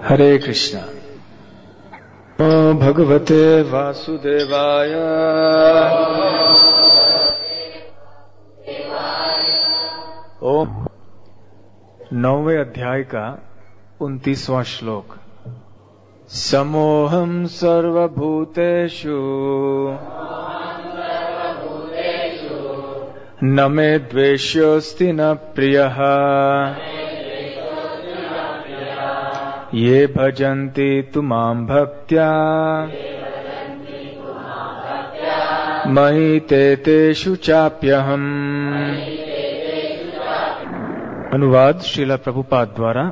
हरे कृष्णा। भगवते वासुदेवाय ओम। 9वें अध्याय का 29वां श्लोक। समोहम सर्वभूतेषु न मे द्वेष्योऽस्ति न प्रियः ये भजन्ति तु मां भक्त्या मयि ते तेषु चाप्यहम्। अनुवाद श्रीला प्रभुपाद द्वारा।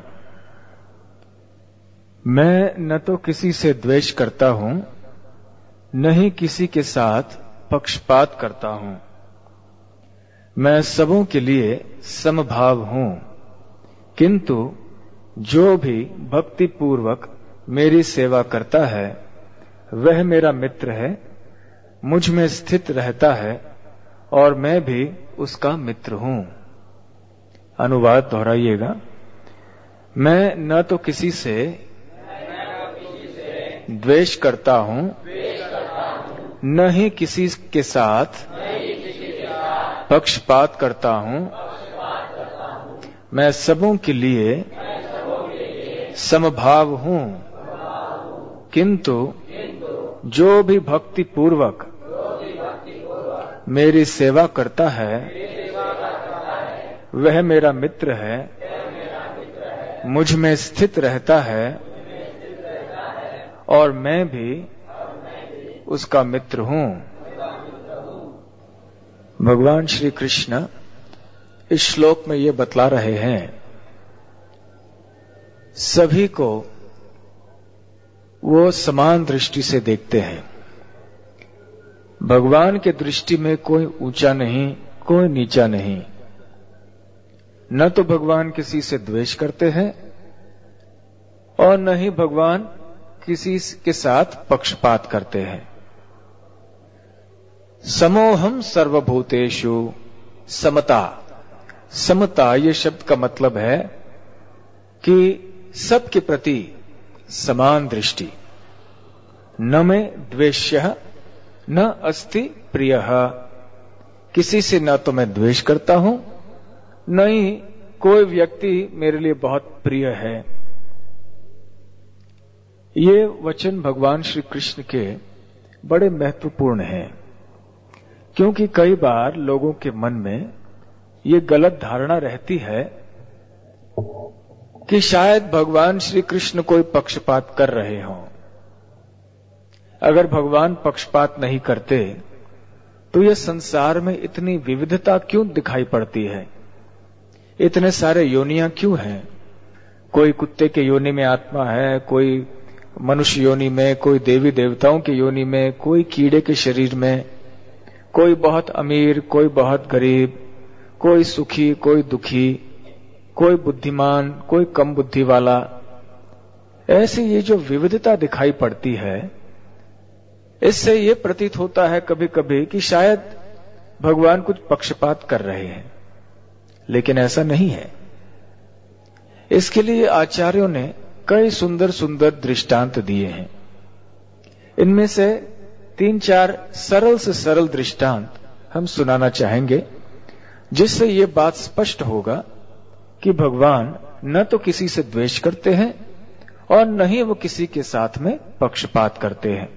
मैं न तो किसी से द्वेष करता हूं, न ही किसी के साथ पक्षपात करता हूं। मैं सबों के लिए समभाव हूं, किंतु जो भी भक्ति पूर्वक मेरी सेवा करता है वह मेरा मित्र है, मुझ में स्थित रहता है और मैं भी उसका मित्र हूं। अनुवाद दोहराइएगा। मैं न तो किसी से द्वेष करता हूं, न ही किसी के साथ पक्षपात करता हूं। मैं सबों के लिए समभाव हूं, किंतु जो भी भक्ति पूर्वक मेरी सेवा करता है वह मेरा मित्र है, मुझ में स्थित रहता है और मैं भी उसका मित्र हूं। भगवान श्री कृष्ण इस श्लोक में ये बतला रहे हैं, सभी को वो समान दृष्टि से देखते हैं। भगवान के दृष्टि में कोई ऊंचा नहीं, कोई नीचा नहीं। न तो भगवान किसी से द्वेष करते हैं और न ही भगवान किसी के साथ पक्षपात करते हैं। समोहम सर्वभूतेषु। समता। समता ये शब्द का मतलब है कि सबके प्रति समान दृष्टि। न मे द्वेष्यः न अस्ति प्रियः। किसी से न तो मैं द्वेष करता हूं, न ही कोई व्यक्ति मेरे लिए बहुत प्रिय है। ये वचन भगवान श्री कृष्ण के बड़े महत्वपूर्ण हैं, क्योंकि कई बार लोगों के मन में ये गलत धारणा रहती है कि शायद भगवान श्री कृष्ण कोई पक्षपात कर रहे हों। अगर भगवान पक्षपात नहीं करते तो यह संसार में इतनी विविधता क्यों दिखाई पड़ती है, इतने सारे योनियां क्यों हैं। कोई कुत्ते के योनि में आत्मा है, कोई मनुष्य योनि में, कोई देवी देवताओं के योनि में, कोई कीड़े के शरीर में, कोई बहुत अमीर, कोई बहुत गरीब, कोई सुखी, कोई दुखी, कोई बुद्धिमान, कोई कम बुद्धि वाला। ऐसी ये जो विविधता दिखाई पड़ती है, इससे ये प्रतीत होता है कभी कभी कि शायद भगवान कुछ पक्षपात कर रहे हैं, लेकिन ऐसा नहीं है। इसके लिए आचार्यों ने कई सुंदर सुंदर दृष्टांत दिए हैं। इनमें से 3-4 सरल से सरल दृष्टांत हम सुनाना चाहेंगे, जिससे ये बात स्पष्ट होगा कि भगवान न तो किसी से द्वेष करते हैं और न ही वो किसी के साथ में पक्षपात करते हैं।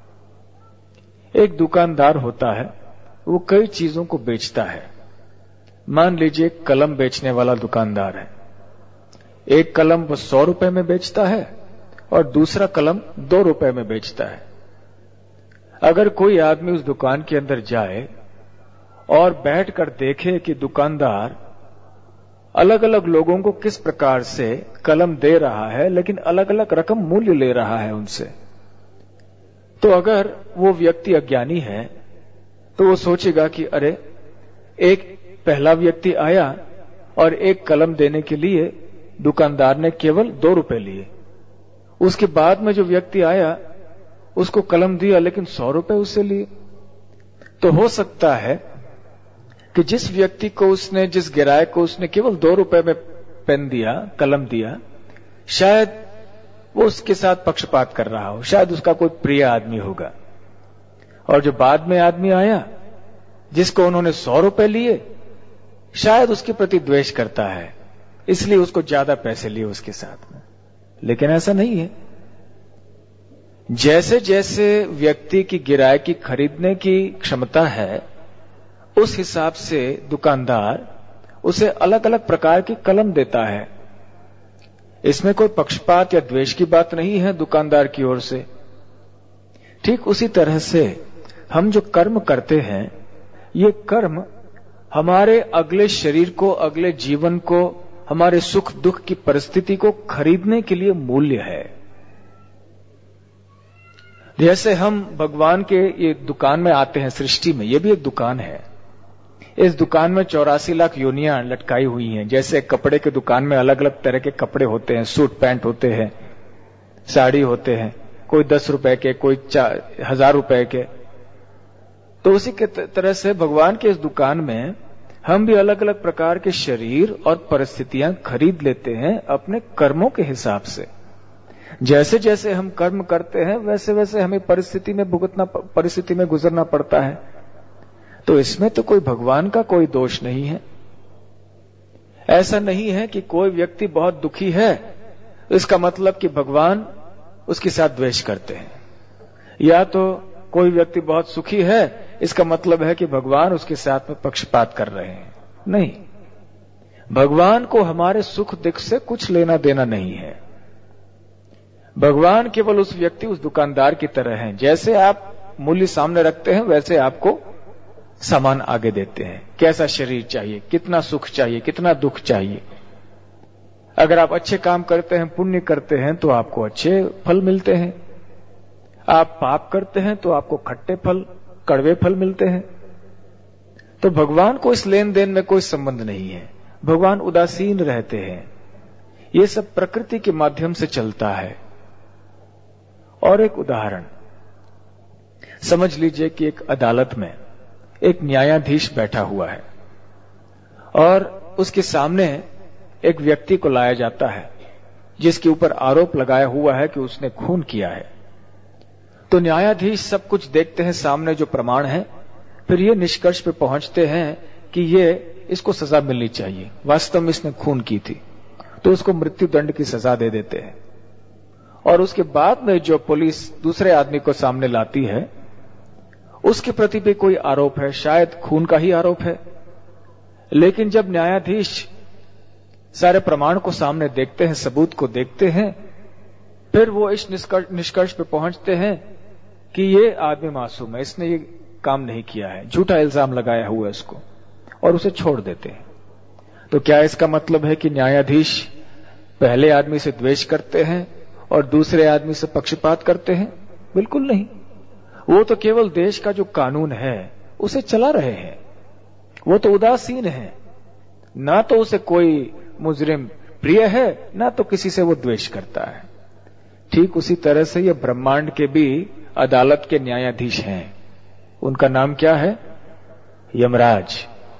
एक दुकानदार होता है, वो कई चीजों को बेचता है। मान लीजिए कलम बेचने वाला दुकानदार है। एक कलम वो 100 रुपए में बेचता है और दूसरा कलम 2 रुपए में बेचता है। अगर कोई आदमी उस दुकान के अंदर जाए और बैठकर देखे कि दुकानदार अलग अलग लोगों को किस प्रकार से कलम दे रहा है, लेकिन अलग अलग रकम मूल्य ले रहा है उनसे, तो अगर वो व्यक्ति अज्ञानी है तो वो सोचेगा कि अरे, एक पहला व्यक्ति आया और एक कलम देने के लिए दुकानदार ने केवल 2 रुपए लिए। उसके बाद में जो व्यक्ति आया उसको कलम दिया, लेकिन 100 रुपए उससे लिए। तो हो सकता है कि जिस व्यक्ति को उसने, जिस गिरायक को उसने केवल 2 रुपए में पेन दिया, कलम दिया, शायद वो उसके साथ पक्षपात कर रहा हो, शायद उसका कोई प्रिय आदमी होगा, और जो बाद में आदमी आया जिसको उन्होंने 100 रुपए लिए, शायद उसके प्रति द्वेष करता है, इसलिए उसको ज्यादा पैसे लिए उसके साथ में। लेकिन ऐसा नहीं है। जैसे जैसे व्यक्ति की गिरायकी खरीदने की क्षमता है, उस हिसाब से दुकानदार उसे अलग अलग प्रकार की कलम देता है। इसमें कोई पक्षपात या द्वेष की बात नहीं है दुकानदार की ओर से। ठीक उसी तरह से हम जो कर्म करते हैं, ये कर्म हमारे अगले शरीर को, अगले जीवन को, हमारे सुख दुख की परिस्थिति को खरीदने के लिए मूल्य है। जैसे हम भगवान के ये दुकान में आते हैं, सृष्टि में, ये भी एक दुकान है। इस दुकान में 84 लाख योनियां लटकाई हुई हैं। जैसे कपड़े के दुकान में अलग अलग तरह के कपड़े होते हैं, सूट पैंट होते हैं, साड़ी होते हैं, कोई 10 रुपए के, कोई 1000 रुपए के। तो उसी के तरह से भगवान के इस दुकान में हम भी अलग अलग प्रकार के शरीर और परिस्थितियां खरीद लेते हैं अपने कर्मों के हिसाब से। जैसे जैसे हम कर्म करते हैं, वैसे वैसे हमें परिस्थिति में गुजरना पड़ता है। तो इसमें तो कोई भगवान का कोई दोष नहीं है। ऐसा नहीं है कि कोई व्यक्ति बहुत दुखी है, इसका मतलब कि भगवान उसके साथ द्वेष करते हैं, या तो कोई व्यक्ति बहुत सुखी है, इसका मतलब है कि भगवान उसके साथ में पक्षपात कर रहे हैं। नहीं, भगवान को हमारे सुख दुख से कुछ लेना देना नहीं है। भगवान केवल उस व्यक्ति, उस दुकानदार की तरह हैं। जैसे आप मूल्य सामने रखते हैं, वैसे आपको सामान आगे देते हैं। कैसा शरीर चाहिए, कितना सुख चाहिए, कितना दुख चाहिए। अगर आप अच्छे काम करते हैं, पुण्य करते हैं, तो आपको अच्छे फल मिलते हैं। आप पाप करते हैं तो आपको खट्टे फल, कड़वे फल मिलते हैं। तो भगवान को इस लेन देन में कोई संबंध नहीं है। भगवान उदासीन रहते हैं। ये सब प्रकृति के माध्यम से चलता है। और एक उदाहरण समझ लीजिए कि एक अदालत में एक न्यायाधीश बैठा हुआ है और उसके सामने एक व्यक्ति को लाया जाता है जिसके ऊपर आरोप लगाया हुआ है कि उसने खून किया है। तो न्यायाधीश सब कुछ देखते हैं, सामने जो प्रमाण है, फिर ये निष्कर्ष पे पहुंचते हैं कि इसको सजा मिलनी चाहिए, वास्तव में इसने खून की थी, तो उसको मृत्यु दंड की सजा दे देते हैं। और उसके बाद में जो पुलिस दूसरे आदमी को सामने लाती है, उसके प्रति भी कोई आरोप है, शायद खून का ही आरोप है। लेकिन जब न्यायाधीश सारे प्रमाण को सामने देखते हैं, सबूत को देखते हैं, फिर वो इस निष्कर्ष पे पहुंचते हैं कि ये आदमी मासूम है, इसने ये काम नहीं किया है, झूठा इल्जाम लगाया हुआ है इसको, और उसे छोड़ देते हैं। तो क्या इसका मतलब है कि न्यायाधीश पहले आदमी से द्वेष करते हैं और दूसरे आदमी से पक्षपात करते हैं? बिल्कुल नहीं। वो तो केवल देश का जो कानून है उसे चला रहे हैं। वो तो उदासीन है, ना तो उसे कोई मुजरिम प्रिय है, ना तो किसी से वो द्वेष करता है। ठीक उसी तरह से ये ब्रह्मांड के भी अदालत के न्यायाधीश हैं। उनका नाम क्या है? यमराज।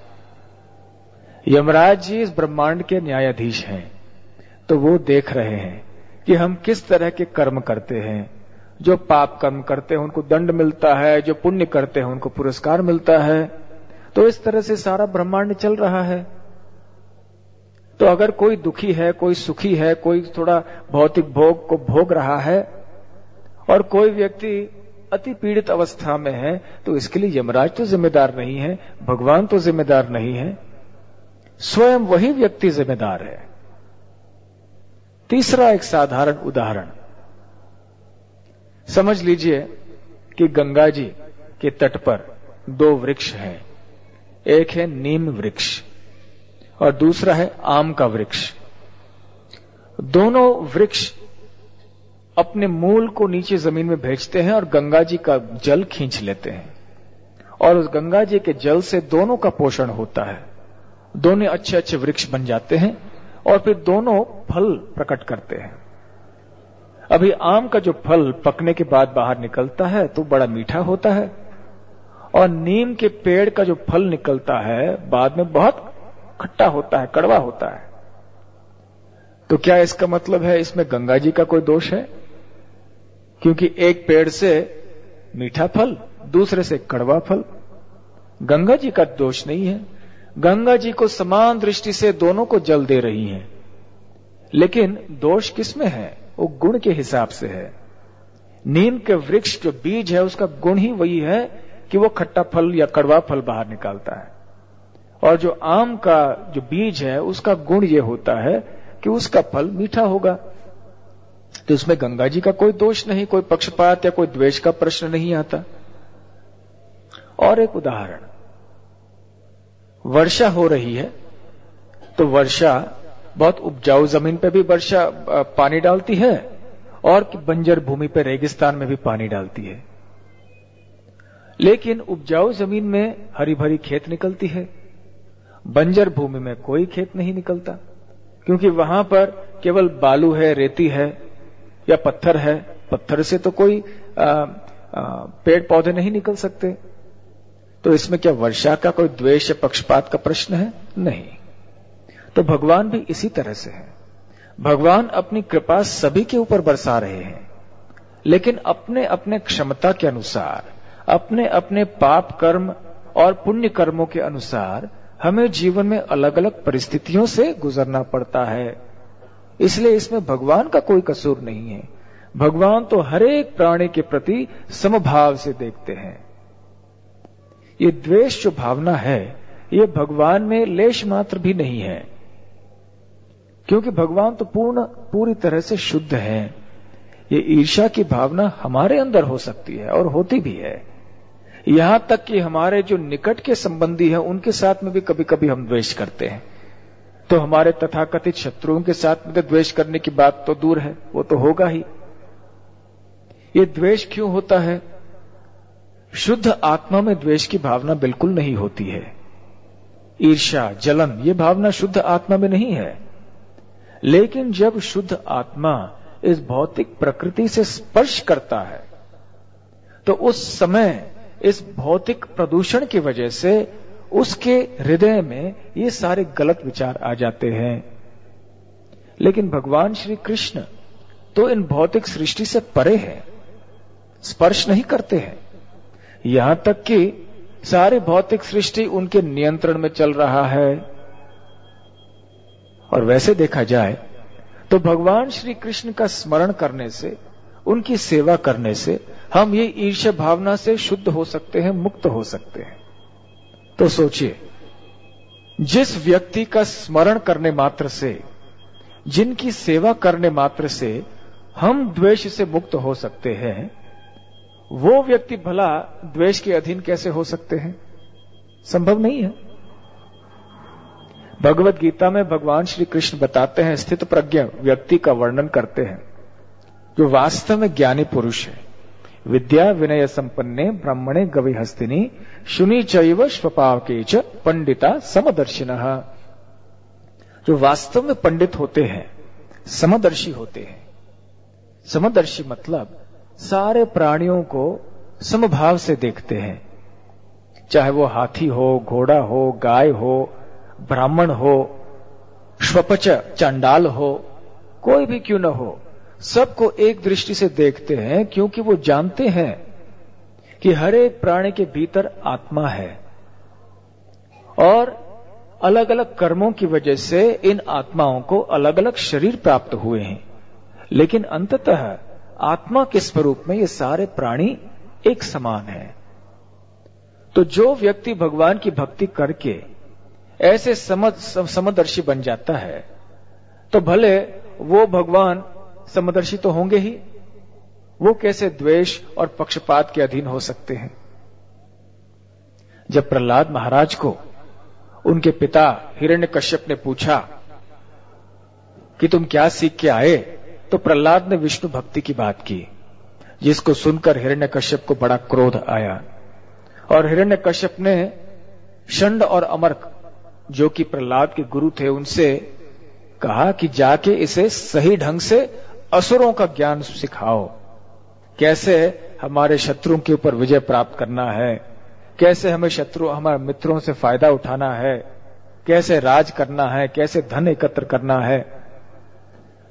यमराज जी इस ब्रह्मांड के न्यायाधीश हैं। तो वो देख रहे हैं कि हम किस तरह के कर्म करते हैं। जो पाप कर्म करते हैं उनको दंड मिलता है, जो पुण्य करते हैं उनको पुरस्कार मिलता है। तो इस तरह से सारा ब्रह्मांड चल रहा है। तो अगर कोई दुखी है, कोई सुखी है, कोई थोड़ा भौतिक भोग को भोग रहा है और कोई व्यक्ति अति पीड़ित अवस्था में है, तो इसके लिए यमराज तो जिम्मेदार नहीं है, भगवान तो जिम्मेदार नहीं है, स्वयं वही व्यक्ति जिम्मेदार है। तीसरा एक साधारण उदाहरण समझ लीजिए कि गंगा जी के तट पर 2 वृक्ष हैं। एक है नीम वृक्ष और दूसरा है आम का वृक्ष। दोनों वृक्ष अपने मूल को नीचे जमीन में भेजते हैं और गंगा जी का जल खींच लेते हैं, और उस गंगा जी के जल से दोनों का पोषण होता है। दोनों अच्छे अच्छे वृक्ष बन जाते हैं और फिर दोनों फल प्रकट करते हैं। अभी आम का जो फल पकने के बाद बाहर निकलता है तो बड़ा मीठा होता है, और नीम के पेड़ का जो फल निकलता है बाद में बहुत खट्टा होता है, कड़वा होता है। तो क्या इसका मतलब है इसमें गंगा जी का कोई दोष है? क्योंकि एक पेड़ से मीठा फल, दूसरे से कड़वा फल। गंगा जी का दोष नहीं है। गंगा जी को समान दृष्टि से दोनों को जल दे रही हैं, लेकिन दोष किसमें है? वो गुण के हिसाब से है। नीम के वृक्ष जो बीज है उसका गुण ही वही है कि वो खट्टा फल या कड़वा फल बाहर निकालता है, और जो आम का जो बीज है उसका गुण ये होता है कि उसका फल मीठा होगा। तो इसमें गंगा जी का कोई दोष नहीं, कोई पक्षपात या कोई द्वेष का प्रश्न नहीं आता। और एक उदाहरण, वर्षा हो रही है तो वर्षा बहुत उपजाऊ जमीन पे भी वर्षा पानी डालती है, और बंजर भूमि पे रेगिस्तान में भी पानी डालती है। लेकिन उपजाऊ जमीन में हरी भरी खेत निकलती है, बंजर भूमि में कोई खेत नहीं निकलता, क्योंकि वहां पर केवल बालू है, रेती है या पत्थर है। पत्थर से तो कोई पेड़ पौधे नहीं निकल सकते। तो इसमें क्या वर्षा का कोई द्वेष या पक्षपात का प्रश्न है? नहीं। तो भगवान भी इसी तरह से है। भगवान अपनी कृपा सभी के ऊपर बरसा रहे हैं, लेकिन अपने अपने क्षमता के अनुसार, अपने अपने पाप कर्म और पुण्य कर्मों के अनुसार हमें जीवन में अलग अलग परिस्थितियों से गुजरना पड़ता है। इसलिए इसमें भगवान का कोई कसूर नहीं है। भगवान तो हर एक प्राणी के प्रति समभाव से देखते हैं। ये द्वेष जो भावना है, ये भगवान में लेश मात्र भी नहीं है, क्योंकि भगवान तो पूरी तरह से शुद्ध है। ये ईर्ष्या की भावना हमारे अंदर हो सकती है और होती भी है। यहां तक कि हमारे जो निकट के संबंधी हैं उनके साथ में भी कभी कभी हम द्वेष करते हैं। तो हमारे तथाकथित शत्रुओं के साथ में द्वेष करने की बात तो दूर है, वो तो होगा ही। ये द्वेष क्यों होता है? शुद्ध आत्मा में द्वेष की भावना बिल्कुल नहीं होती है। ईर्ष्या, जलन, ये भावना शुद्ध आत्मा में नहीं है। लेकिन जब शुद्ध आत्मा इस भौतिक प्रकृति से स्पर्श करता है, तो उस समय इस भौतिक प्रदूषण की वजह से उसके हृदय में ये सारे गलत विचार आ जाते हैं। लेकिन भगवान श्री कृष्ण तो इन भौतिक सृष्टि से परे हैं, स्पर्श नहीं करते हैं। यहां तक कि सारी भौतिक सृष्टि उनके नियंत्रण में चल रहा है। और वैसे देखा जाए तो भगवान श्री कृष्ण का स्मरण करने से, उनकी सेवा करने से हम ये ईर्ष्या भावना से शुद्ध हो सकते हैं, मुक्त हो सकते हैं। तो सोचिए, जिस व्यक्ति का स्मरण करने मात्र से, जिनकी सेवा करने मात्र से हम द्वेष से मुक्त हो सकते हैं, वो व्यक्ति भला द्वेष के अधीन कैसे हो सकते हैं? संभव नहीं है। भगवत गीता में भगवान श्री कृष्ण बताते हैं, स्थित प्रज्ञ व्यक्ति का वर्णन करते हैं जो वास्तव में ज्ञानी पुरुष है। विद्या विनय संपन्ने ब्राह्मणे गविहस्तिनी शुनि चैव स्वपावके च पंडिता समदर्शिनः। जो वास्तव में पंडित होते हैं, समदर्शी होते हैं। समदर्शी मतलब सारे प्राणियों को समभाव से देखते हैं, चाहे वो हाथी हो, घोड़ा हो, गाय हो, ब्राह्मण हो, श्वपच चांडाल हो, कोई भी क्यों न हो, सबको एक दृष्टि से देखते हैं, क्योंकि वो जानते हैं कि हर एक प्राणी के भीतर आत्मा है और अलग अलग कर्मों की वजह से इन आत्माओं को अलग अलग शरीर प्राप्त हुए हैं, लेकिन अंततः आत्मा के स्वरूप में ये सारे प्राणी एक समान है। तो जो व्यक्ति भगवान की भक्ति करके ऐसे समदर्शी बन जाता है, तो भले वो भगवान समदर्शी तो होंगे ही, वो कैसे द्वेष और पक्षपात के अधीन हो सकते हैं? जब प्रहलाद महाराज को उनके पिता हिरण्यकश्यप ने पूछा कि तुम क्या सीख के आए, तो प्रहलाद ने विष्णु भक्ति की बात की, जिसको सुनकर हिरण्यकश्यप को बड़ा क्रोध आया। और हिरण्यकश्यप ने षंड और अमर्क, जो कि प्रहलाद के गुरु थे, उनसे कहा कि जाके इसे सही ढंग से असुरों का ज्ञान सिखाओ, कैसे हमारे शत्रुओं के ऊपर विजय प्राप्त करना है, कैसे हमें हमारे मित्रों से फायदा उठाना है, कैसे राज करना है, कैसे धन एकत्र करना है।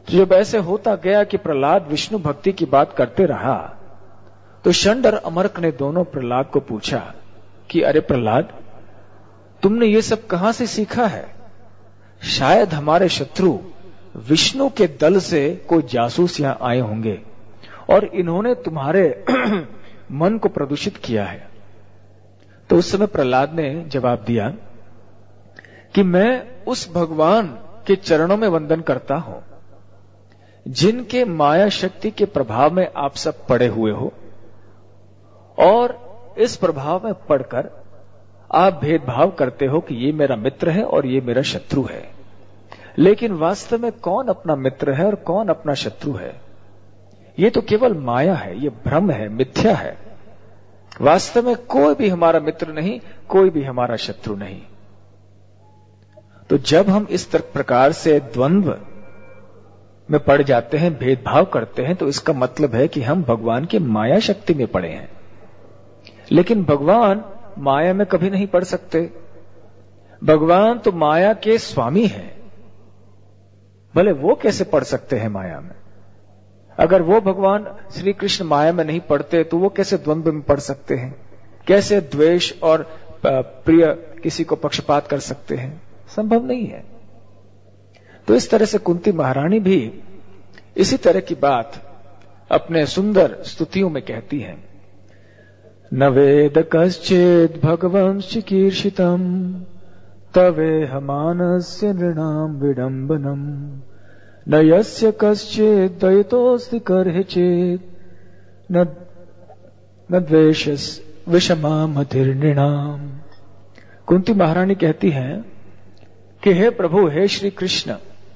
तो जब ऐसे होता गया कि प्रहलाद विष्णु भक्ति की बात करते रहा, तो षंड और अमर्क ने दोनों प्रहलाद को पूछा कि अरे प्रहलाद, तुमने ये सब कहां से सीखा है? शायद हमारे शत्रु विष्णु के दल से कोई जासूस यहां आए होंगे और इन्होंने तुम्हारे मन को प्रदूषित किया है। तो उस समय प्रहलाद ने जवाब दिया कि मैं उस भगवान के चरणों में वंदन करता हूं जिनके माया शक्ति के प्रभाव में आप सब पड़े हुए हो, और इस प्रभाव में पड़कर आप भेदभाव करते हो कि ये मेरा मित्र है और ये मेरा शत्रु है। लेकिन वास्तव में कौन अपना मित्र है और कौन अपना शत्रु है? ये तो केवल माया है, ये भ्रम है, मिथ्या है। वास्तव में कोई भी हमारा मित्र नहीं, कोई भी हमारा शत्रु नहीं। तो जब हम इस प्रकार से द्वंद्व में पड़ जाते हैं, भेदभाव करते हैं, तो इसका मतलब है कि हम भगवान की माया शक्ति में पड़े हैं। लेकिन भगवान माया में कभी नहीं पड़ सकते। भगवान तो माया के स्वामी हैं, भले वो कैसे पड़ सकते हैं माया में? अगर वो भगवान श्री कृष्ण माया में नहीं पड़ते तो वो कैसे द्वंद्व में पड़ सकते हैं? कैसे द्वेष और प्रिय किसी को पक्षपात कर सकते हैं? संभव नहीं है। तो इस तरह से कुंती महारानी भी इसी तरह की बात अपने सुंदर स्तुतियों में कहती हैं। न वेद कश्चित् भगवंश्च चिकीर्षितम् तवेह मानस्य नृणाम विडम्बनम् न यस्य कश्चित् दयितोऽस्ति कर्हि चेत् न द्वेषस् विषमामतिर्नृणाम। कुंती महारानी कहती हैं कि हे प्रभु, हे श्री कृष्ण,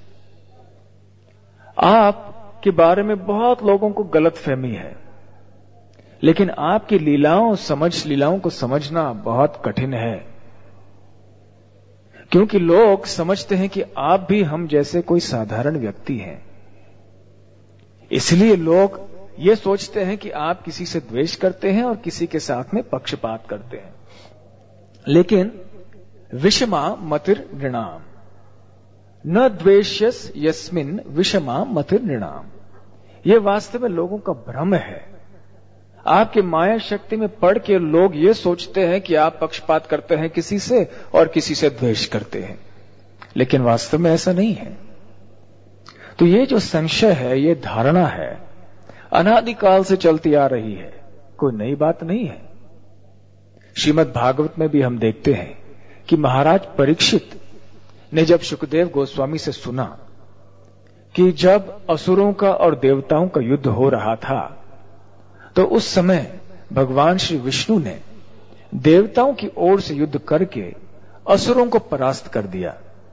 आप के बारे में बहुत लोगों को गलतफहमी है, लेकिन आपकी लीलाओं को समझना बहुत कठिन है, क्योंकि लोग समझते हैं कि आप भी हम जैसे कोई साधारण व्यक्ति हैं। इसलिए लोग ये सोचते हैं कि आप किसी से द्वेष करते हैं और किसी के साथ में पक्षपात करते हैं। लेकिन विषमा मतिर नृणाम, न द्वेष्यस यस्मिन विषमा मतिर नृणाम, यह वास्तव में लोगों का भ्रम है। आपके माया शक्ति में पड़ के लोग ये सोचते हैं कि आप पक्षपात करते हैं किसी से और किसी से द्वेष करते हैं, लेकिन वास्तव में ऐसा नहीं है। तो ये जो संशय है, ये धारणा है, अनादिकाल से चलती आ रही है, कोई नई बात नहीं है। श्रीमद् भागवत में भी हम देखते हैं कि महाराज परीक्षित ने जब सुखदेव गोस्वामी से सुना कि जब असुरों का और देवताओं का युद्ध हो रहा था, तो उस समय भगवान श्री विष्णु ने देवताओं की ओर से युद्ध करके असुरों को परास्त कर दिया।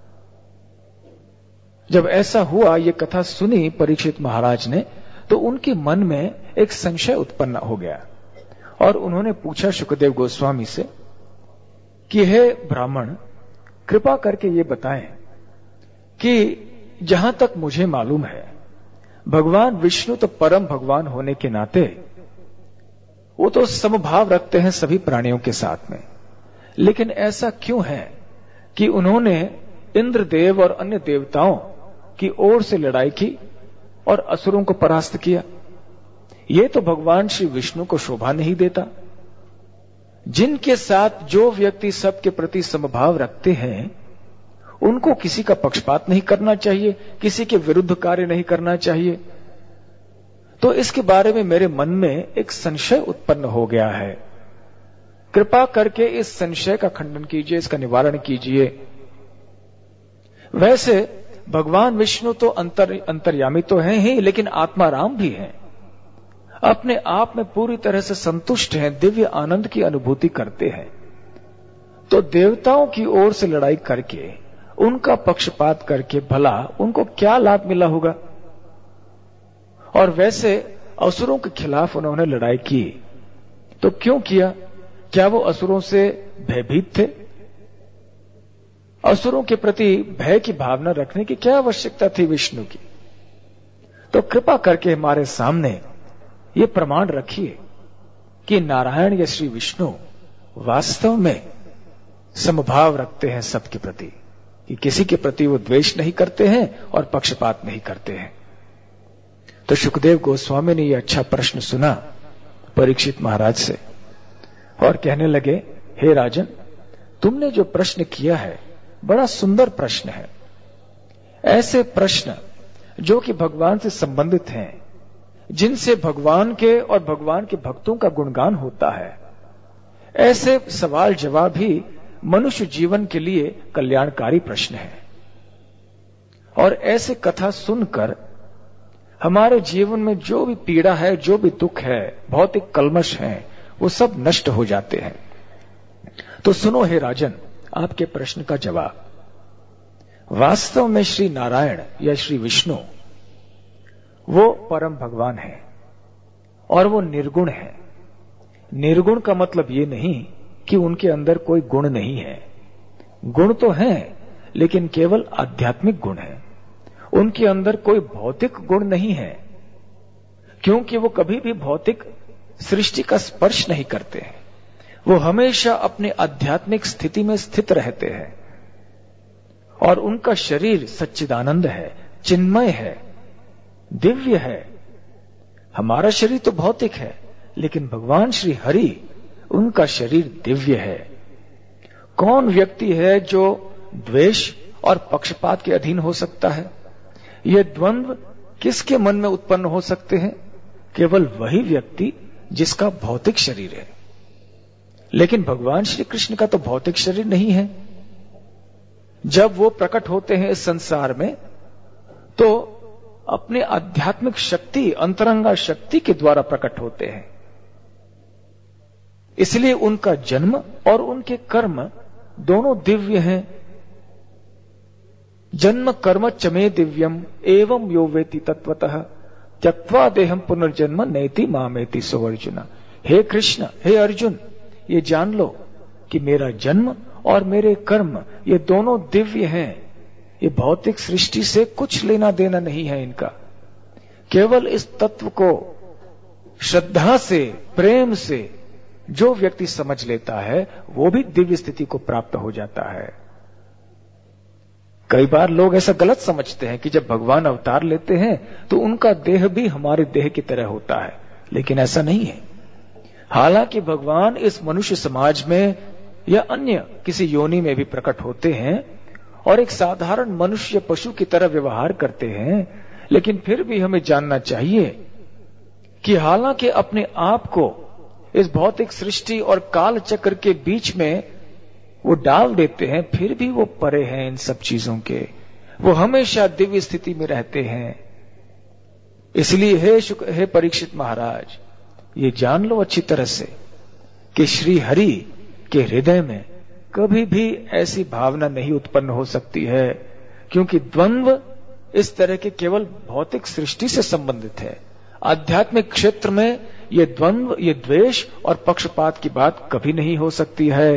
जब ऐसा हुआ, ये कथा सुनी परीक्षित महाराज ने, तो उनके मन में एक संशय उत्पन्न हो गया और उन्होंने पूछा सुखदेव गोस्वामी से कि हे ब्राह्मण, कृपा करके ये बताएं कि जहां तक मुझे मालूम है, भगवान विष्णु तो परम भगवान होने के नाते वो तो समभाव रखते हैं सभी प्राणियों के साथ में, लेकिन ऐसा क्यों है कि उन्होंने इंद्रदेव और अन्य देवताओं की ओर से लड़ाई की और असुरों को परास्त किया? ये तो भगवान श्री विष्णु को शोभा नहीं देता। जिनके साथ जो व्यक्ति सबके प्रति समभाव रखते हैं, उनको किसी का पक्षपात नहीं करना चाहिए, किसी के विरुद्ध कार्य नहीं करना चाहिए। तो इसके बारे में मेरे मन में एक संशय उत्पन्न हो गया है। कृपा करके इस संशय का खंडन कीजिए, इसका निवारण कीजिए। वैसे भगवान विष्णु तो अंतर्यामी तो हैं ही, लेकिन आत्माराम भी हैं, अपने आप में पूरी तरह से संतुष्ट हैं, दिव्य आनंद की अनुभूति करते हैं। तो देवताओं की ओर से लड़ाई करके, उनका पक्षपात करके भला उनको क्या लाभ मिला होगा? और वैसे असुरों के खिलाफ उन्होंने लड़ाई की, तो क्यों किया? क्या वो असुरों से भयभीत थे? असुरों के प्रति भय की भावना रखने की क्या आवश्यकता थी विष्णु की? तो कृपा करके हमारे सामने ये प्रमाण रखिए कि नारायण या श्री विष्णु वास्तव में समभाव रखते हैं सबके प्रति, कि किसी के प्रति वो द्वेष नहीं करते हैं और पक्षपात नहीं करते हैं। तो सुखदेव गोस्वामी ने यह अच्छा प्रश्न सुना परीक्षित महाराज से और कहने लगे, हे राजन, तुमने जो प्रश्न किया है बड़ा सुंदर प्रश्न है। ऐसे प्रश्न जो कि भगवान से संबंधित हैं, जिनसे भगवान के और भगवान के भक्तों का गुणगान होता है, ऐसे सवाल जवाब ही मनुष्य जीवन के लिए कल्याणकारी प्रश्न है। और ऐसे कथा सुनकर हमारे जीवन में जो भी पीड़ा है, जो भी दुख है, भौतिक कल्मश है, वो सब नष्ट हो जाते हैं। तो सुनो हे राजन, आपके प्रश्न का जवाब। वास्तव में श्री नारायण या श्री विष्णु वो परम भगवान है और वो निर्गुण है। निर्गुण का मतलब ये नहीं कि उनके अंदर कोई गुण नहीं है। गुण तो हैं, लेकिन केवल आध्यात्मिक गुण है। उनके अंदर कोई भौतिक गुण नहीं है, क्योंकि वो कभी भी भौतिक सृष्टि का स्पर्श नहीं करते हैं। वो हमेशा अपने आध्यात्मिक स्थिति में स्थित रहते हैं और उनका शरीर सच्चिदानंद है, चिन्मय है, दिव्य है। हमारा शरीर तो भौतिक है, लेकिन भगवान श्री हरि, उनका शरीर दिव्य है। कौन व्यक्ति है जो द्वेष और पक्षपात के अधीन हो सकता है? ये द्वंद्व किसके मन में उत्पन्न हो सकते हैं? केवल वही व्यक्ति जिसका भौतिक शरीर है। लेकिन भगवान श्री कृष्ण का तो भौतिक शरीर नहीं है। जब वो प्रकट होते हैं इस संसार में, तो अपने आध्यात्मिक शक्ति, अंतरंगा शक्ति के द्वारा प्रकट होते हैं। इसलिए उनका जन्म और उनके कर्म दोनों दिव्य हैं। जन्म कर्म चमे दिव्यम एवं यो वेति तत्वतः त्यक्त्वा देहम पुनर्जन्म नैति मामेति सो अर्जुन। हे कृष्ण, हे अर्जुन, ये जान लो कि मेरा जन्म और मेरे कर्म ये दोनों दिव्य हैं। ये भौतिक सृष्टि से कुछ लेना देना नहीं है इनका। केवल इस तत्व को श्रद्धा से, प्रेम से जो व्यक्ति समझ लेता है, वो भी दिव्य स्थिति को प्राप्त हो जाता है। कई बार लोग ऐसा गलत समझते हैं कि जब भगवान अवतार लेते हैं तो उनका देह भी हमारे देह की तरह होता है, लेकिन ऐसा नहीं है। हालांकि भगवान इस मनुष्य समाज में या अन्य किसी योनि में भी प्रकट होते हैं और एक साधारण मनुष्य पशु की तरह व्यवहार करते हैं, लेकिन फिर भी हमें जानना चाहिए कि हालांकि अपने आप को इस भौतिक सृष्टि और काल चक्र के बीच में वो डाल देते हैं, फिर भी वो परे हैं इन सब चीजों के। वो हमेशा दिव्य स्थिति में रहते हैं। इसलिए हे परीक्षित महाराज, ये जान लो अच्छी तरह से कि श्री हरि के हृदय में कभी भी ऐसी भावना नहीं उत्पन्न हो सकती है, क्योंकि द्वंद्व इस तरह के केवल भौतिक सृष्टि से संबंधित है। आध्यात्मिक क्षेत्र में ये द्वंद्व, ये द्वेष और पक्षपात की बात कभी नहीं हो सकती है।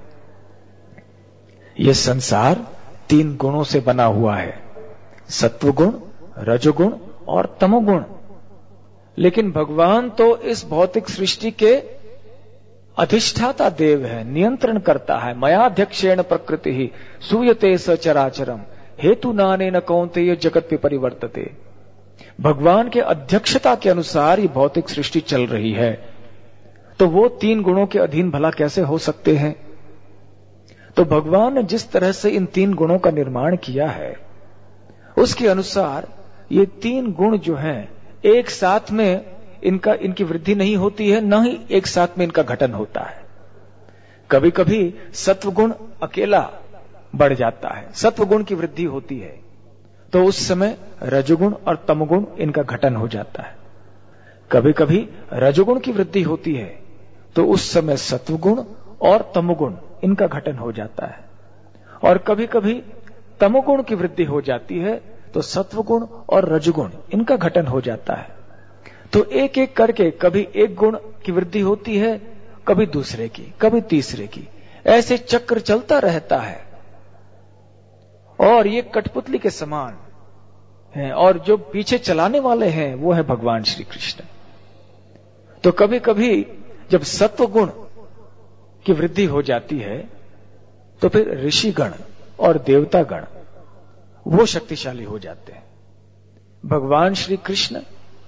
ये संसार 3 गुणों से बना हुआ है, सत्वगुण, रजोगुण और तमोगुण। लेकिन भगवान तो इस भौतिक सृष्टि के अधिष्ठाता देव है, नियंत्रण करता है। मयाध्यक्षेण प्रकृति ही सूयते सचराचरम हेतु नानेन कौन्तेय जगत पे परिवर्तते। भगवान के अध्यक्षता के अनुसार ये भौतिक सृष्टि चल रही है, तो वो 3 गुणों के अधीन भला कैसे हो सकते हैं? तो भगवान ने जिस तरह से इन 3 गुणों का निर्माण किया है, उसके अनुसार ये 3 गुण जो हैं, एक साथ में इनकी वृद्धि नहीं होती है, न ही एक साथ में इनका घटन होता है। कभी कभी सत्वगुण अकेला बढ़ जाता है, सत्वगुण की वृद्धि होती है, तो उस समय रजोगुण और तमोगुण इनका घटन हो जाता है। कभी कभी रजोगुण की वृद्धि होती है, तो उस समय सत्वगुण और तमोगुण इनका घटन हो जाता है। और कभी कभी तमोगुण की वृद्धि हो जाती है, तो सत्वगुण और रजोगुण इनका घटन हो जाता है। तो एक एक करके कभी एक गुण की वृद्धि होती है, कभी दूसरे की, कभी तीसरे की, ऐसे चक्र चलता रहता है। और ये कठपुतली के समान है, और जो पीछे चलाने वाले हैं वो है भगवान श्री कृष्ण। तो कभी कभी जब सत्वगुण की वृद्धि हो जाती है, तो फिर ऋषिगण और देवतागण वो शक्तिशाली हो जाते हैं। भगवान श्री कृष्ण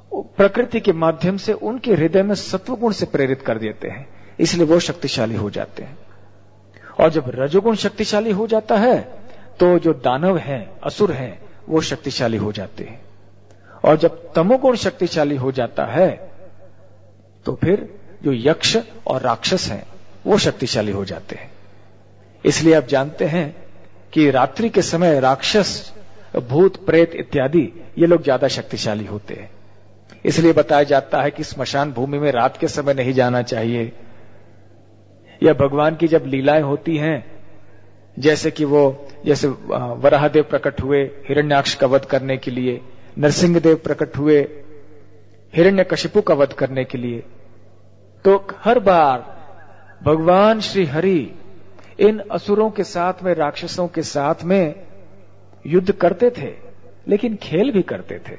प्रकृति के माध्यम से उनके हृदय में सत्वगुण से प्रेरित कर देते हैं, इसलिए वो शक्तिशाली हो जाते हैं। और जब रजोगुण शक्तिशाली हो जाता है तो जो दानव हैं, असुर हैं, वो शक्तिशाली हो जाते हैं। और जब तमोगुण शक्तिशाली हो जाता है तो फिर जो यक्ष और राक्षस हैं वो शक्तिशाली हो जाते हैं। इसलिए आप जानते हैं कि रात्रि के समय राक्षस, भूत, प्रेत इत्यादि ये लोग ज्यादा शक्तिशाली होते हैं। इसलिए बताया जाता है कि स्मशान भूमि में रात के समय नहीं जाना चाहिए। या भगवान की जब लीलाएं होती हैं, जैसे वराहदेव प्रकट हुए हिरण्याक्ष का वध करने के लिए, नरसिंहदेव प्रकट हुए हिरण्यकशिपु का वध करने के लिए, तो हर बार भगवान श्री हरि इन असुरों के साथ में, राक्षसों के साथ में युद्ध करते थे, लेकिन खेल भी करते थे।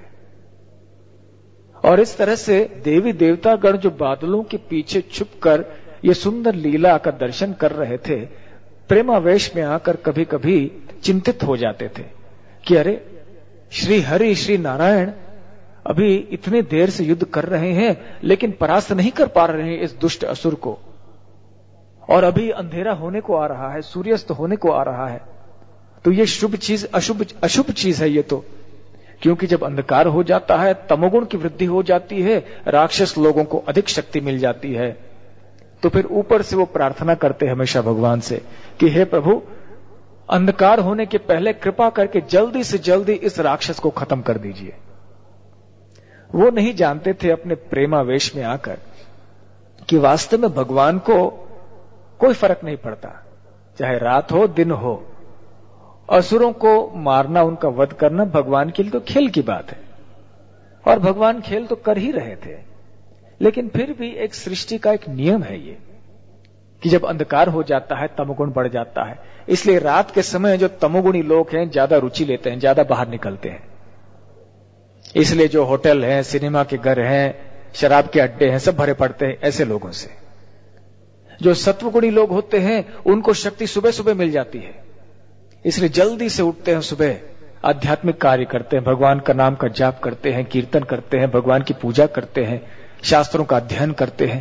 और इस तरह से देवी देवतागण जो बादलों के पीछे छुपकर ये सुंदर लीला का दर्शन कर रहे थे, प्रेमावेश में आकर कभी कभी चिंतित हो जाते थे कि अरे श्री हरि, श्री नारायण अभी इतने देर से युद्ध कर रहे हैं लेकिन परास्त नहीं कर पा रहे हैं इस दुष्ट असुर को, और अभी अंधेरा होने को आ रहा है, सूर्यास्त होने को आ रहा है, तो ये शुभ चीज अशुभ चीज है ये तो। क्योंकि जब अंधकार हो जाता है तमोगुण की वृद्धि हो जाती है, राक्षस लोगों को अधिक शक्ति मिल जाती है, तो फिर ऊपर से वो प्रार्थना करते हमेशा भगवान से कि हे प्रभु, अंधकार होने के पहले कृपा करके जल्दी से जल्दी इस राक्षस को खत्म कर दीजिए। वो नहीं जानते थे अपने प्रेमावेश में आकर कि वास्तव में भगवान को कोई फर्क नहीं पड़ता, चाहे रात हो दिन हो। असुरों को मारना, उनका वध करना भगवान के लिए तो खेल की बात है, और भगवान खेल तो कर ही रहे थे। लेकिन फिर भी एक सृष्टि का एक नियम है ये कि जब अंधकार हो जाता है तमोगुण बढ़ जाता है, इसलिए रात के समय जो तमोगुणी लोग हैं ज्यादा रुचि लेते हैं, ज्यादा बाहर निकलते हैं। इसलिए जो होटल हैं, सिनेमा के घर हैं, शराब के अड्डे हैं, सब भरे पड़ते हैं ऐसे लोगों से। जो सत्वगुणी लोग होते हैं उनको शक्ति सुबह सुबह मिल जाती है, इसलिए जल्दी से उठते हैं, सुबह आध्यात्मिक कार्य करते हैं, भगवान का नाम का जाप करते हैं, कीर्तन करते हैं, भगवान की पूजा करते हैं, शास्त्रों का अध्ययन करते हैं।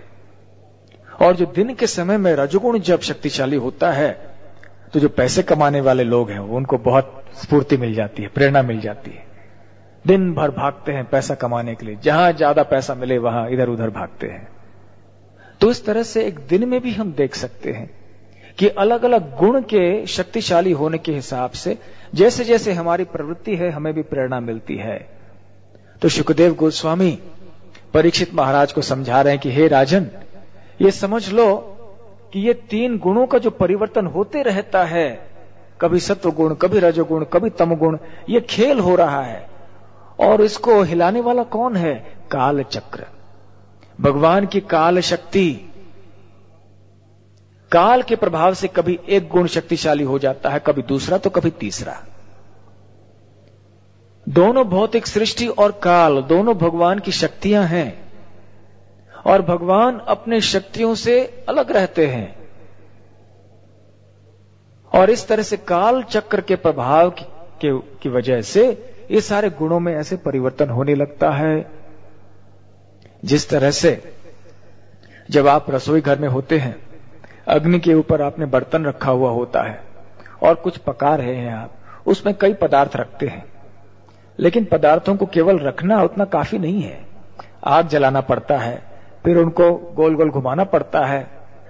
और जो दिन के समय में रजोगुण जब शक्तिशाली होता है तो जो पैसे कमाने वाले लोग हैं उनको बहुत स्फूर्ति मिल जाती है, प्रेरणा मिल जाती है, दिन भर भागते हैं पैसा कमाने के लिए, जहां ज्यादा पैसा मिले वहां इधर उधर भागते हैं। तो इस तरह से एक दिन में भी हम देख सकते हैं कि अलग अलग गुण के शक्तिशाली होने के हिसाब से जैसे जैसे हमारी प्रवृत्ति है हमें भी प्रेरणा मिलती है। तो शुकदेव गोस्वामी परीक्षित महाराज को समझा रहे हैं कि हे राजन, ये समझ लो कि ये तीन गुणों का जो परिवर्तन होते रहता है, कभी सत्वगुण, कभी रजोगुण, कभी तमगुण, ये खेल हो रहा है, और इसको हिलाने वाला कौन है? काल चक्र, भगवान की काल शक्ति। काल के प्रभाव से कभी एक गुण शक्तिशाली हो जाता है, कभी दूसरा, तो कभी तीसरा। दोनों भौतिक सृष्टि और काल दोनों भगवान की शक्तियां हैं, और भगवान अपने शक्तियों से अलग रहते हैं। और इस तरह से काल चक्र के प्रभाव की वजह से ये सारे गुणों में ऐसे परिवर्तन होने लगता है। जिस तरह से जब आप रसोई घर में होते हैं, अग्नि के ऊपर आपने बर्तन रखा हुआ होता है और कुछ पका रहे हैं आप, उसमें कई पदार्थ रखते हैं, लेकिन पदार्थों को केवल रखना उतना काफी नहीं है, आग जलाना पड़ता है, फिर उनको गोल गोल घुमाना पड़ता है,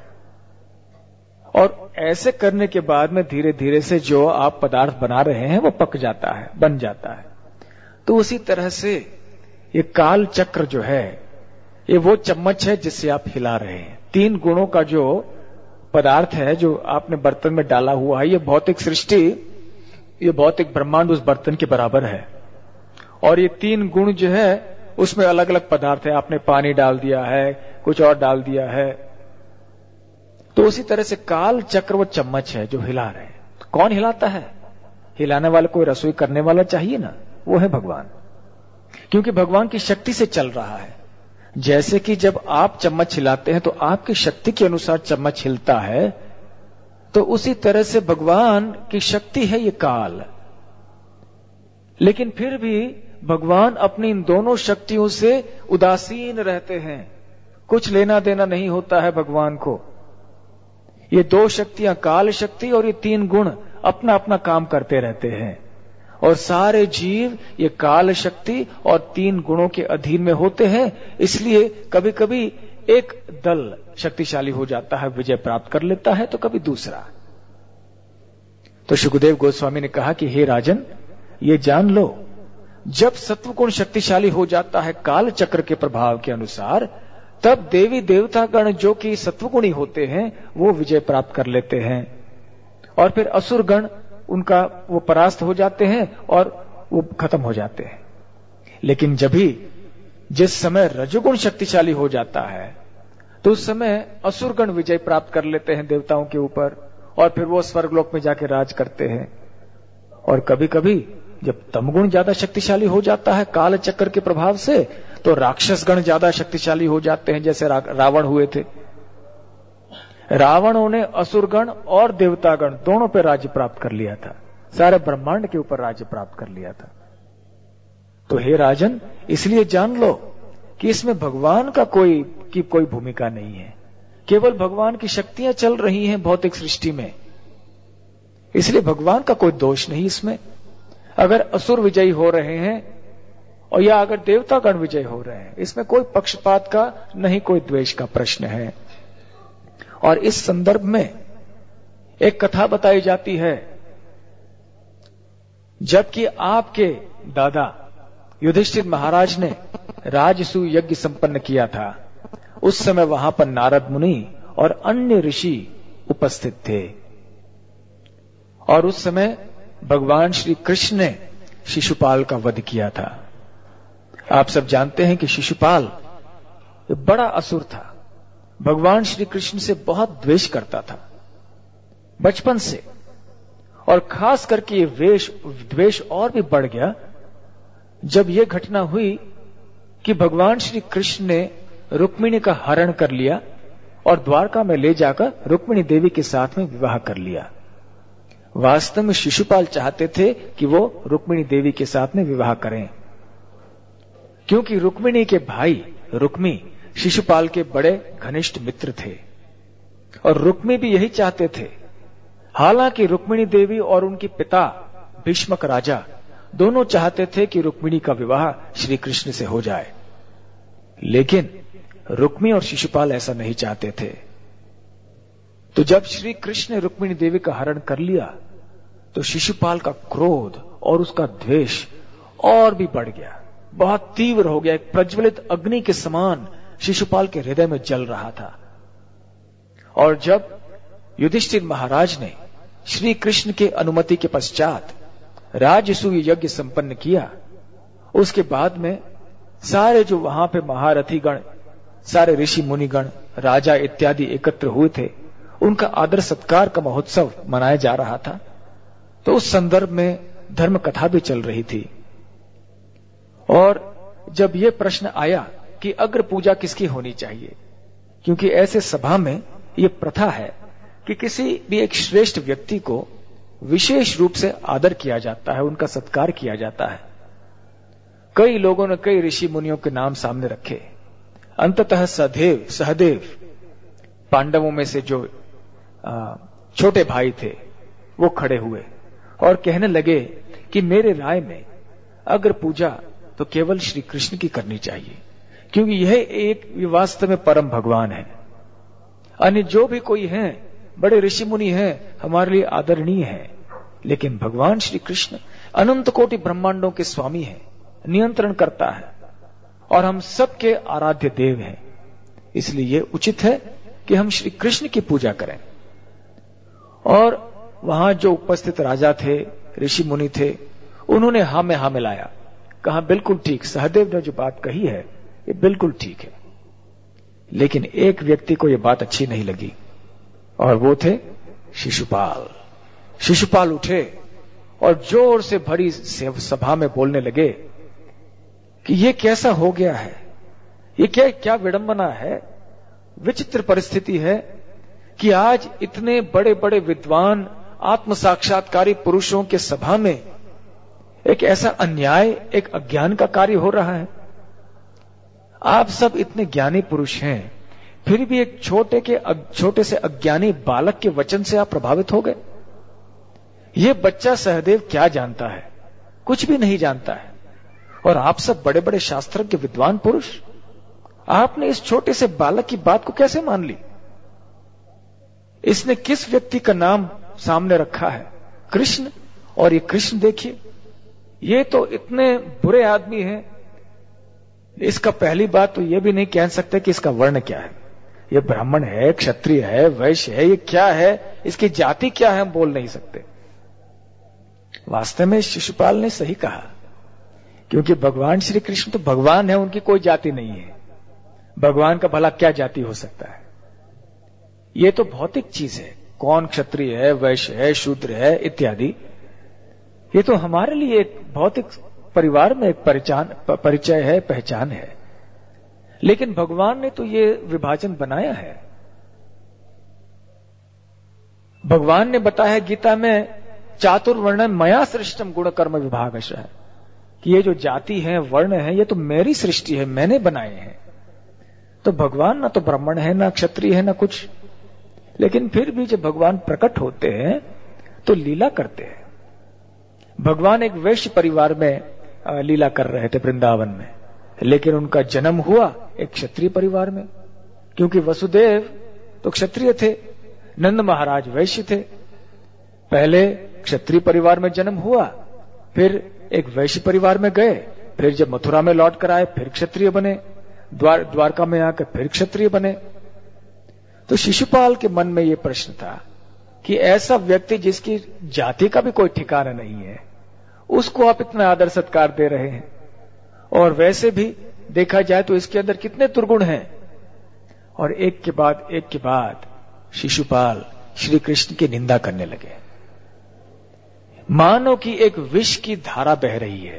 और ऐसे करने के बाद में धीरे धीरे से जो आप पदार्थ बना रहे हैं वो पक जाता है, बन जाता है। तो उसी तरह से ये काल चक्र जो है ये वो चम्मच है जिससे आप हिला रहे हैं। तीन गुणों का जो पदार्थ है जो आपने बर्तन में डाला हुआ है, ये भौतिक सृष्टि, ये भौतिक ब्रह्मांड उस बर्तन के बराबर है, और ये तीन गुण जो है उसमें अलग अलग पदार्थ है, आपने पानी डाल दिया है, कुछ और डाल दिया है। तो उसी तरह से काल चक्र वो चम्मच है जो हिला रहे हैं। तो कौन हिलाता है? हिलाने वाला कोई रसोई करने वाला चाहिए ना, वो है भगवान, क्योंकि भगवान की शक्ति से चल रहा है। जैसे कि जब आप चम्मच हिलाते हैं तो आपकी शक्ति के अनुसार चम्मच हिलता है, तो उसी तरह से भगवान की शक्ति है ये काल। लेकिन फिर भी भगवान अपनी इन दोनों शक्तियों से उदासीन रहते हैं, कुछ लेना देना नहीं होता है भगवान को। ये दो शक्तियां, काल शक्ति और ये तीन गुण, अपना अपना काम करते रहते हैं और सारे जीव ये काल शक्ति और तीन गुणों के अधीन में होते हैं। इसलिए कभी कभी एक दल शक्तिशाली हो जाता है, विजय प्राप्त कर लेता है, तो कभी दूसरा। तो शुकदेव गोस्वामी ने कहा कि हे राजन, ये जान लो, जब सत्वगुण शक्तिशाली हो जाता है काल चक्र के प्रभाव के अनुसार, तब देवी देवतागण जो कि सत्वगुणी होते हैं वो विजय प्राप्त कर लेते हैं और फिर असुर गण उनका वो परास्त हो जाते हैं और वो खत्म हो जाते हैं। लेकिन जब भी जिस समय रजोगुण शक्तिशाली हो जाता है तो उस समय असुरगण विजय प्राप्त कर लेते हैं देवताओं के ऊपर और फिर वो स्वर्गलोक में जाके राज करते हैं। और कभी कभी जब तमगुण ज्यादा शक्तिशाली हो जाता है काल चक्र के प्रभाव से, तो राक्षस गण ज्यादा शक्तिशाली हो जाते हैं, जैसे रावण हुए थे। रावणों ने असुरगण और देवतागण दोनों पे राज्य प्राप्त कर लिया था, सारे ब्रह्मांड के ऊपर राज्य प्राप्त कर लिया था। तो हे राजन, इसलिए जान लो कि इसमें भगवान का कोई भूमिका नहीं है, केवल भगवान की शक्तियां चल रही हैं भौतिक सृष्टि में, इसलिए भगवान का कोई दोष नहीं इसमें। अगर असुर विजयी हो रहे हैं और या अगर देवतागण विजय हो रहे हैं, इसमें कोई पक्षपात का नहीं, कोई द्वेष का प्रश्न है। और इस संदर्भ में एक कथा बताई जाती है, जबकि आपके दादा युधिष्ठिर महाराज ने राजसूय यज्ञ संपन्न किया था, उस समय वहां पर नारद मुनि और अन्य ऋषि उपस्थित थे और उस समय भगवान श्री कृष्ण ने शिशुपाल का वध किया था। आप सब जानते हैं कि शिशुपाल बड़ा असुर था, भगवान श्री कृष्ण से बहुत द्वेष करता था बचपन से, और खास करके ये द्वेष और भी बढ़ गया जब यह घटना हुई कि भगवान श्री कृष्ण ने रुक्मिणी का हरण कर लिया और द्वारका में ले जाकर रुक्मिणी देवी के साथ में विवाह कर लिया। वास्तव में शिशुपाल चाहते थे कि वो रुक्मिणी देवी के साथ में विवाह करें, क्योंकि रुक्मिणी के भाई रुक्मी शिशुपाल के बड़े घनिष्ठ मित्र थे और रुक्मी भी यही चाहते थे। हालांकि रुक्मिणी देवी और उनके पिता भीष्मक राजा दोनों चाहते थे कि रुक्मिणी का विवाह श्री कृष्ण से हो जाए, लेकिन रुक्मी और शिशुपाल ऐसा नहीं चाहते थे। तो जब श्री कृष्ण ने रुक्मिणी देवी का हरण कर लिया तो शिशुपाल का क्रोध और उसका द्वेष और भी बढ़ गया, बहुत तीव्र हो गया। एक प्रज्वलित अग्नि के समान शिशुपाल के हृदय में जल रहा था। और जब युधिष्ठिर महाराज ने श्री कृष्ण के अनुमति के पश्चात राजसूय यज्ञ संपन्न किया, उसके बाद में सारे जो वहां पे महारथी गण, सारे ऋषि मुनिगण, राजा इत्यादि एकत्र हुए थे, उनका आदर सत्कार का महोत्सव मनाया जा रहा था। तो उस संदर्भ में धर्म कथा भी चल रही थी और जब यह प्रश्न आया कि अग्र पूजा किसकी होनी चाहिए, क्योंकि ऐसे सभा में यह प्रथा है कि किसी भी एक श्रेष्ठ व्यक्ति को विशेष रूप से आदर किया जाता है, उनका सत्कार किया जाता है। कई लोगों ने कई ऋषि मुनियों के नाम सामने रखे। अंततः सहदेव पांडवों में से जो छोटे भाई थे वो खड़े हुए और कहने लगे कि मेरे राय में अग्र पूजा तो केवल श्री कृष्ण की करनी चाहिए, क्योंकि यह एक वास्तव में परम भगवान है। अन्य जो भी कोई हैं, बड़े ऋषि मुनि हैं, हमारे लिए आदरणीय है, लेकिन भगवान श्री कृष्ण अनंत कोटि ब्रह्मांडों के स्वामी हैं, नियंत्रण करता है और हम सबके आराध्य देव हैं। इसलिए यह उचित है कि हम श्री कृष्ण की पूजा करें। और वहां जो उपस्थित राजा थे, ऋषि मुनि थे, उन्होंने हां में हां मिलाया, कहा बिल्कुल ठीक, सहदेव ने जो बात कही है ये बिल्कुल ठीक है। लेकिन एक व्यक्ति को यह बात अच्छी नहीं लगी और वो थे शिशुपाल। शिशुपाल उठे और जोर से भरी सभा में बोलने लगे कि ये कैसा हो गया है, ये क्या विडंबना है, विचित्र परिस्थिति है कि आज इतने बड़े बड़े विद्वान आत्म साक्षात्कारी पुरुषों के सभा में एक ऐसा अन्याय, एक अज्ञान का कार्य हो रहा है। आप सब इतने ज्ञानी पुरुष हैं, फिर भी एक छोटे से अज्ञानी बालक के वचन से आप प्रभावित हो गए। ये बच्चा सहदेव क्या जानता है? कुछ भी नहीं जानता है। और आप सब बड़े बड़े शास्त्रज्ञ विद्वान पुरुष, आपने इस छोटे से बालक की बात को कैसे मान ली? इसने किस व्यक्ति का नाम सामने रखा है? कृष्ण। और ये कृष्ण देखिए, ये तो इतने बुरे आदमी हैं। इसका पहली बात तो ये भी नहीं कह सकते कि इसका वर्ण क्या है। ये ब्राह्मण है, क्षत्रिय है, वैश्य है, ये क्या है, इसकी जाति क्या है, हम बोल नहीं सकते। वास्तव में शिशुपाल ने सही कहा, क्योंकि भगवान श्री कृष्ण तो भगवान है, उनकी कोई जाति नहीं है। भगवान का भला क्या जाति हो सकता है? ये तो भौतिक चीज है। कौन क्षत्रिय है, वैश्य है, शूद्र है इत्यादि, ये तो हमारे लिए एक भौतिक परिवार में एक परिचय है, पहचान है। लेकिन भगवान ने तो ये विभाजन बनाया है। भगवान ने बताया गीता में, चातुर्वर्ण मया सृष्टम गुण कर्म विभागशः, कि ये जो जाति है, वर्ण है, ये तो मेरी सृष्टि है, मैंने बनाए हैं। तो भगवान ना तो ब्राह्मण है, ना क्षत्रिय है, ना कुछ। लेकिन फिर भी जब भगवान प्रकट होते हैं तो लीला करते हैं। भगवान एक वैश्य परिवार में लीला कर रहे थे वृंदावन में, लेकिन उनका जन्म हुआ एक क्षत्रिय परिवार में, क्योंकि वसुदेव तो क्षत्रिय थे, नंद महाराज वैश्य थे। पहले क्षत्रिय परिवार में जन्म हुआ, फिर एक वैश्य परिवार में गए, फिर जब मथुरा में लौट कर आए फिर क्षत्रिय बने, द्वारका में आकर फिर क्षत्रिय बने। तो शिशुपाल के मन में यह प्रश्न था कि ऐसा व्यक्ति जिसकी जाति का भी कोई ठिकाना नहीं है, उसको आप इतना आदर सत्कार दे रहे हैं, और वैसे भी देखा जाए तो इसके अंदर कितने दुर्गुण हैं। और एक के बाद शिशुपाल श्री कृष्ण की निंदा करने लगे। मानो कि एक विष की धारा बह रही है।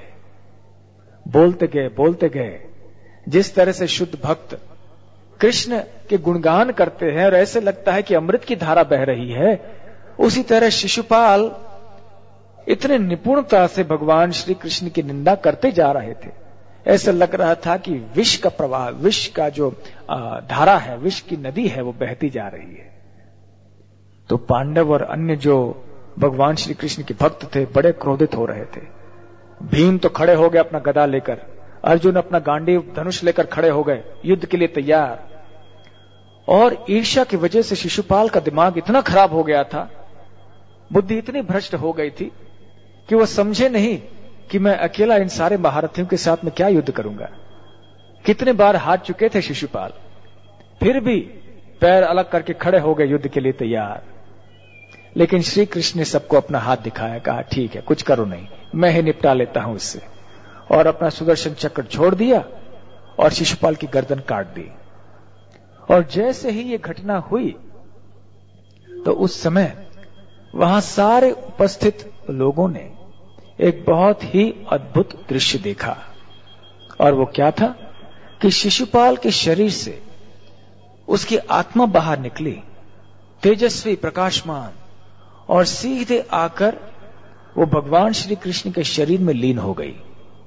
बोलते गए जिस तरह से शुद्ध भक्त कृष्ण के गुणगान करते हैं और ऐसे लगता है कि अमृत की धारा बह रही है, उसी तरह शिशुपाल इतने निपुणता से भगवान श्री कृष्ण की निंदा करते जा रहे थे। ऐसा लग रहा था कि विष का प्रवाह, विष का जो धारा है, विष की नदी है, वो बहती जा रही है। तो पांडव और अन्य जो भगवान श्री कृष्ण के भक्त थे बड़े क्रोधित हो रहे थे। भीम तो खड़े हो गए अपना गदा लेकर, अर्जुन अपना गांडीव धनुष लेकर खड़े हो गए युद्ध के लिए तैयार। और ईर्ष्या की वजह से शिशुपाल का दिमाग इतना खराब हो गया था, बुद्धि इतनी भ्रष्ट हो गई थी कि वह समझे नहीं कि मैं अकेला इन सारे महारथियों के साथ में क्या युद्ध करूंगा। कितने बार हार चुके थे शिशुपाल, फिर भी पैर अलग करके खड़े हो गए युद्ध के लिए तैयार। लेकिन श्री कृष्ण ने सबको अपना हाथ दिखाया, कहा ठीक है कुछ करो नहीं, मैं ही निपटा लेता हूं इससे, और अपना सुदर्शन चक्र छोड़ दिया और शिशुपाल की गर्दन काट दी। और जैसे ही ये घटना हुई तो उस समय वहां सारे उपस्थित लोगों ने एक बहुत ही अद्भुत दृश्य देखा। और वो क्या था कि शिशुपाल के शरीर से उसकी आत्मा बाहर निकली, तेजस्वी प्रकाशमान, और सीधे आकर वो भगवान श्री कृष्ण के शरीर में लीन हो गई।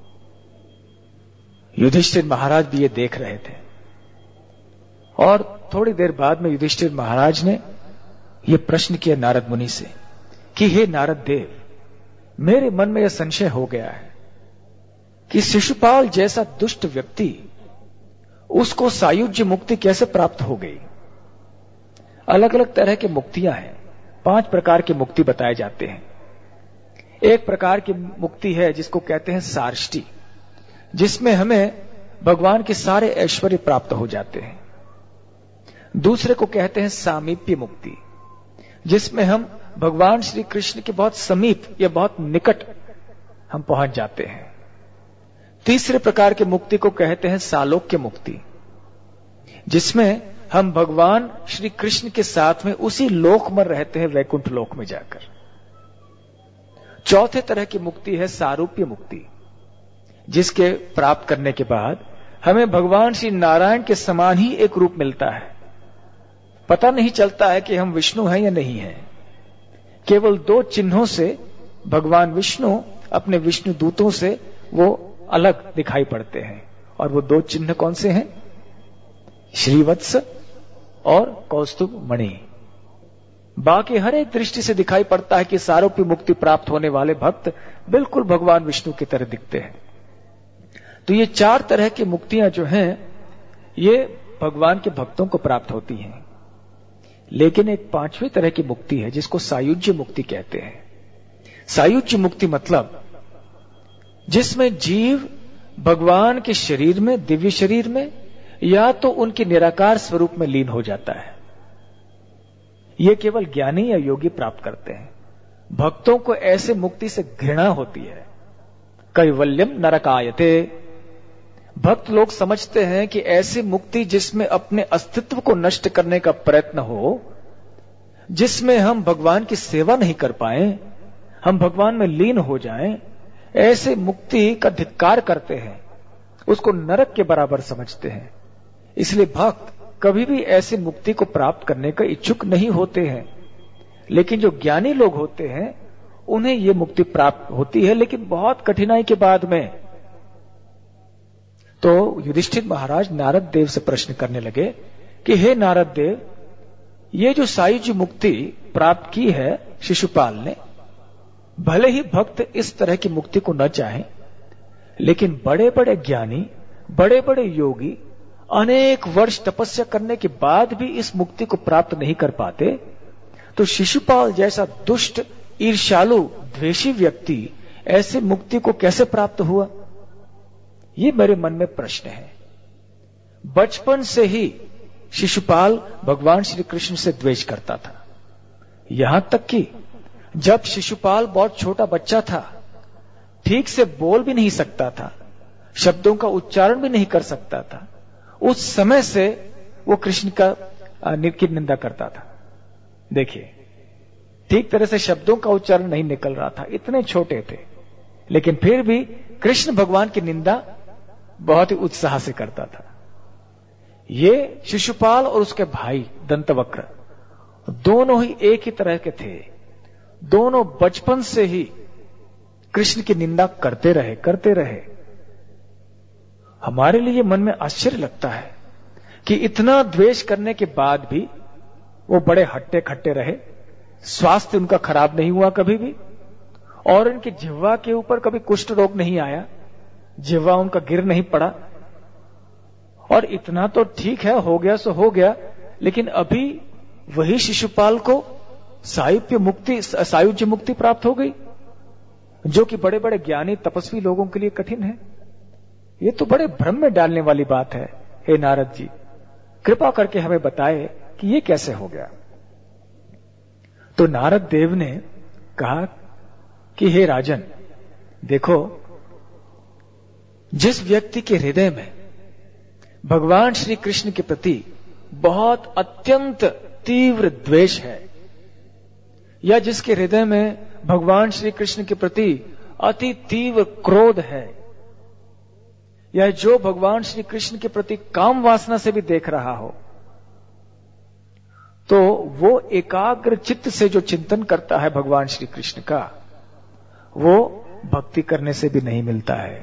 युधिष्ठिर महाराज भी ये देख रहे थे। और थोड़ी देर बाद में युधिष्ठिर महाराज ने यह प्रश्न किया नारद मुनि से कि हे नारद देव, मेरे मन में यह संशय हो गया है कि शिशुपाल जैसा दुष्ट व्यक्ति, उसको सायुज्य मुक्ति कैसे प्राप्त हो गई। अलग अलग तरह की मुक्तियां हैं, 5 प्रकार की मुक्ति बताए जाते हैं। एक प्रकार की मुक्ति है जिसको कहते हैं सार्ष्टी, जिसमें हमें भगवान के सारे ऐश्वर्य प्राप्त हो जाते हैं। दूसरे को कहते हैं सामीप्य मुक्ति, जिसमें हम भगवान श्री कृष्ण के बहुत समीप या बहुत निकट हम पहुंच जाते हैं। तीसरे प्रकार की मुक्ति को कहते हैं सालोक्य मुक्ति, जिसमें हम भगवान श्री कृष्ण के साथ में उसी लोक में रहते हैं, वैकुंठ लोक में जाकर। चौथे तरह की मुक्ति है सारूप्य मुक्ति, जिसके प्राप्त करने के बाद हमें भगवान श्री नारायण के समान ही एक रूप मिलता है। पता नहीं चलता है कि हम विष्णु हैं या नहीं हैं। केवल 2 चिन्हों से भगवान विष्णु अपने विष्णु दूतों से वो अलग दिखाई पड़ते हैं। और वो दो चिन्ह कौन से हैं? श्रीवत्स और कौस्तुभ मणि। बाकी हर एक दृष्टि से दिखाई पड़ता है कि सारूप्य मुक्ति प्राप्त होने वाले भक्त बिल्कुल भगवान विष्णु की तरह दिखते हैं। तो ये 4 तरह की मुक्तियां जो हैं, ये भगवान के भक्तों को प्राप्त होती हैं। लेकिन एक 5वीं तरह की मुक्ति है जिसको सायुज्य मुक्ति कहते हैं। सायुज्य मुक्ति मतलब जिसमें जीव भगवान के शरीर में, दिव्य शरीर में, या तो उनके निराकार स्वरूप में लीन हो जाता है। यह केवल ज्ञानी या योगी प्राप्त करते हैं। भक्तों को ऐसे मुक्ति से घृणा होती है। कैवल्यम नरकायते। भक्त लोग समझते हैं कि ऐसी मुक्ति जिसमें अपने अस्तित्व को नष्ट करने का प्रयत्न हो, जिसमें हम भगवान की सेवा नहीं कर पाए, हम भगवान में लीन हो जाएं, ऐसे मुक्ति का धिक्कार करते हैं, उसको नरक के बराबर समझते हैं। इसलिए भक्त कभी भी ऐसी मुक्ति को प्राप्त करने का इच्छुक नहीं होते हैं। लेकिन जो ज्ञानी लोग होते हैं उन्हें यह मुक्ति प्राप्त होती है, लेकिन बहुत कठिनाई के बाद में। तो युधिष्ठिर महाराज नारद देव से प्रश्न करने लगे कि हे नारद देव, ये जो सायुज्य मुक्ति प्राप्त की है शिशुपाल ने, भले ही भक्त इस तरह की मुक्ति को न चाहें, लेकिन बड़े बड़े ज्ञानी, बड़े बड़े योगी अनेक वर्ष तपस्या करने के बाद भी इस मुक्ति को प्राप्त नहीं कर पाते, तो शिशुपाल जैसा दुष्ट, ईर्ष्यालु, द्वेषी व्यक्ति ऐसे मुक्ति को कैसे प्राप्त हुआ? ये मेरे मन में प्रश्न है। बचपन से ही शिशुपाल भगवान श्री कृष्ण से द्वेष करता था। यहां तक कि जब शिशुपाल बहुत छोटा बच्चा था, ठीक से बोल भी नहीं सकता था, शब्दों का उच्चारण भी नहीं कर सकता था, उस समय से वो कृष्ण की निंदा करता था। देखिए, ठीक तरह से शब्दों का उच्चारण नहीं निकल रहा था, इतने छोटे थे, लेकिन फिर भी कृष्ण भगवान की निंदा बहुत ही उत्साह से करता था। ये शिशुपाल और उसके भाई दंतवक्र दोनों ही एक ही तरह के थे। दोनों बचपन से ही कृष्ण की निंदा करते रहे। हमारे लिए मन में आश्चर्य लगता है कि इतना द्वेष करने के बाद भी वो बड़े हट्टे खट्टे रहे, स्वास्थ्य उनका खराब नहीं हुआ कभी भी, और उनकी जिह्वा के ऊपर कभी कुष्ठ रोग नहीं आया, जिह्वा उनका गिर नहीं पड़ा। और इतना तो ठीक है, हो गया सो हो गया, लेकिन अभी वही शिशुपाल को सायुज्य मुक्ति प्राप्त हो गई, जो कि बड़े बड़े ज्ञानी तपस्वी लोगों के लिए कठिन है। ये तो बड़े भ्रम में डालने वाली बात है। हे नारद जी, कृपा करके हमें बताए कि ये कैसे हो गया। तो नारद देव ने कहा कि हे राजन, देखो, जिस व्यक्ति के हृदय में भगवान श्री कृष्ण के प्रति बहुत अत्यंत तीव्र द्वेष है, या जिसके हृदय में भगवान श्री कृष्ण के प्रति अति तीव्र क्रोध है, या जो भगवान श्री कृष्ण के प्रति काम वासना से भी देख रहा हो, तो वो एकाग्र चित्त से जो चिंतन करता है भगवान श्री कृष्ण का, वो भक्ति करने से भी नहीं मिलता है।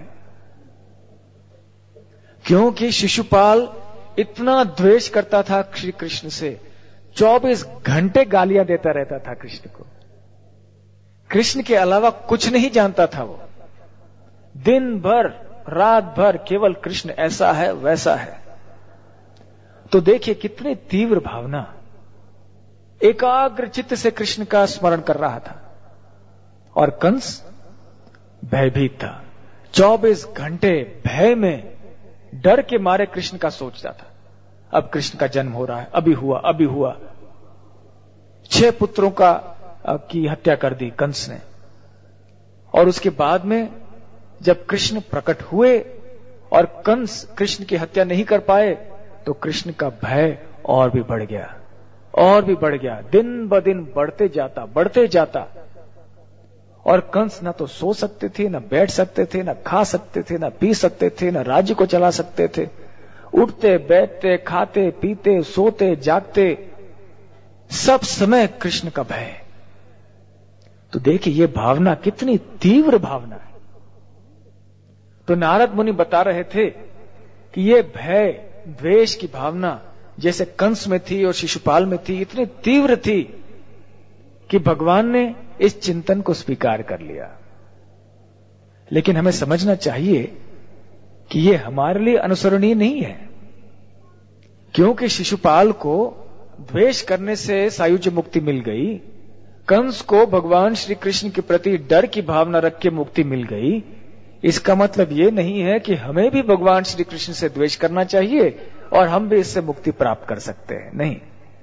क्योंकि शिशुपाल इतना द्वेष करता था श्री कृष्ण से, 24 घंटे गालियां देता रहता था कृष्ण को। कृष्ण के अलावा कुछ नहीं जानता था वो। दिन भर, रात भर केवल कृष्ण ऐसा है, वैसा है। तो देखिए कितनी तीव्र भावना, एकाग्र चित्त से कृष्ण का स्मरण कर रहा था। और कंस भयभीत था, 24 घंटे भय में, डर के मारे कृष्ण का सोचता था। अब कृष्ण का जन्म हो रहा है, अभी हुआ। 6 पुत्रों की हत्या कर दी कंस ने। और उसके बाद में जब कृष्ण प्रकट हुए और कंस कृष्ण की हत्या नहीं कर पाए, तो कृष्ण का भय और भी बढ़ गया, दिन ब दिन बढ़ते जाता। और कंस ना तो सो सकते थे, ना बैठ सकते थे, ना खा सकते थे, ना पी सकते थे, ना राज्य को चला सकते थे। उठते बैठते, खाते पीते, सोते जागते, सब समय कृष्ण का भय। तो देखिए ये भावना कितनी तीव्र भावना है। तो नारद मुनि बता रहे थे कि ये भय द्वेष की भावना जैसे कंस में थी और शिशुपाल में थी, इतनी तीव्र थी कि भगवान ने इस चिंतन को स्वीकार कर लिया। लेकिन हमें समझना चाहिए कि ये हमारे लिए अनुसरणीय नहीं है, क्योंकि शिशुपाल को द्वेष करने से सायुज्य मुक्ति मिल गई, कंस को भगवान श्री कृष्ण के प्रति डर की भावना रख के मुक्ति मिल गई। इसका मतलब ये नहीं है कि हमें भी भगवान श्री कृष्ण से द्वेष करना चाहिए और हम भी इससे मुक्ति प्राप्त कर सकते हैं। नहीं,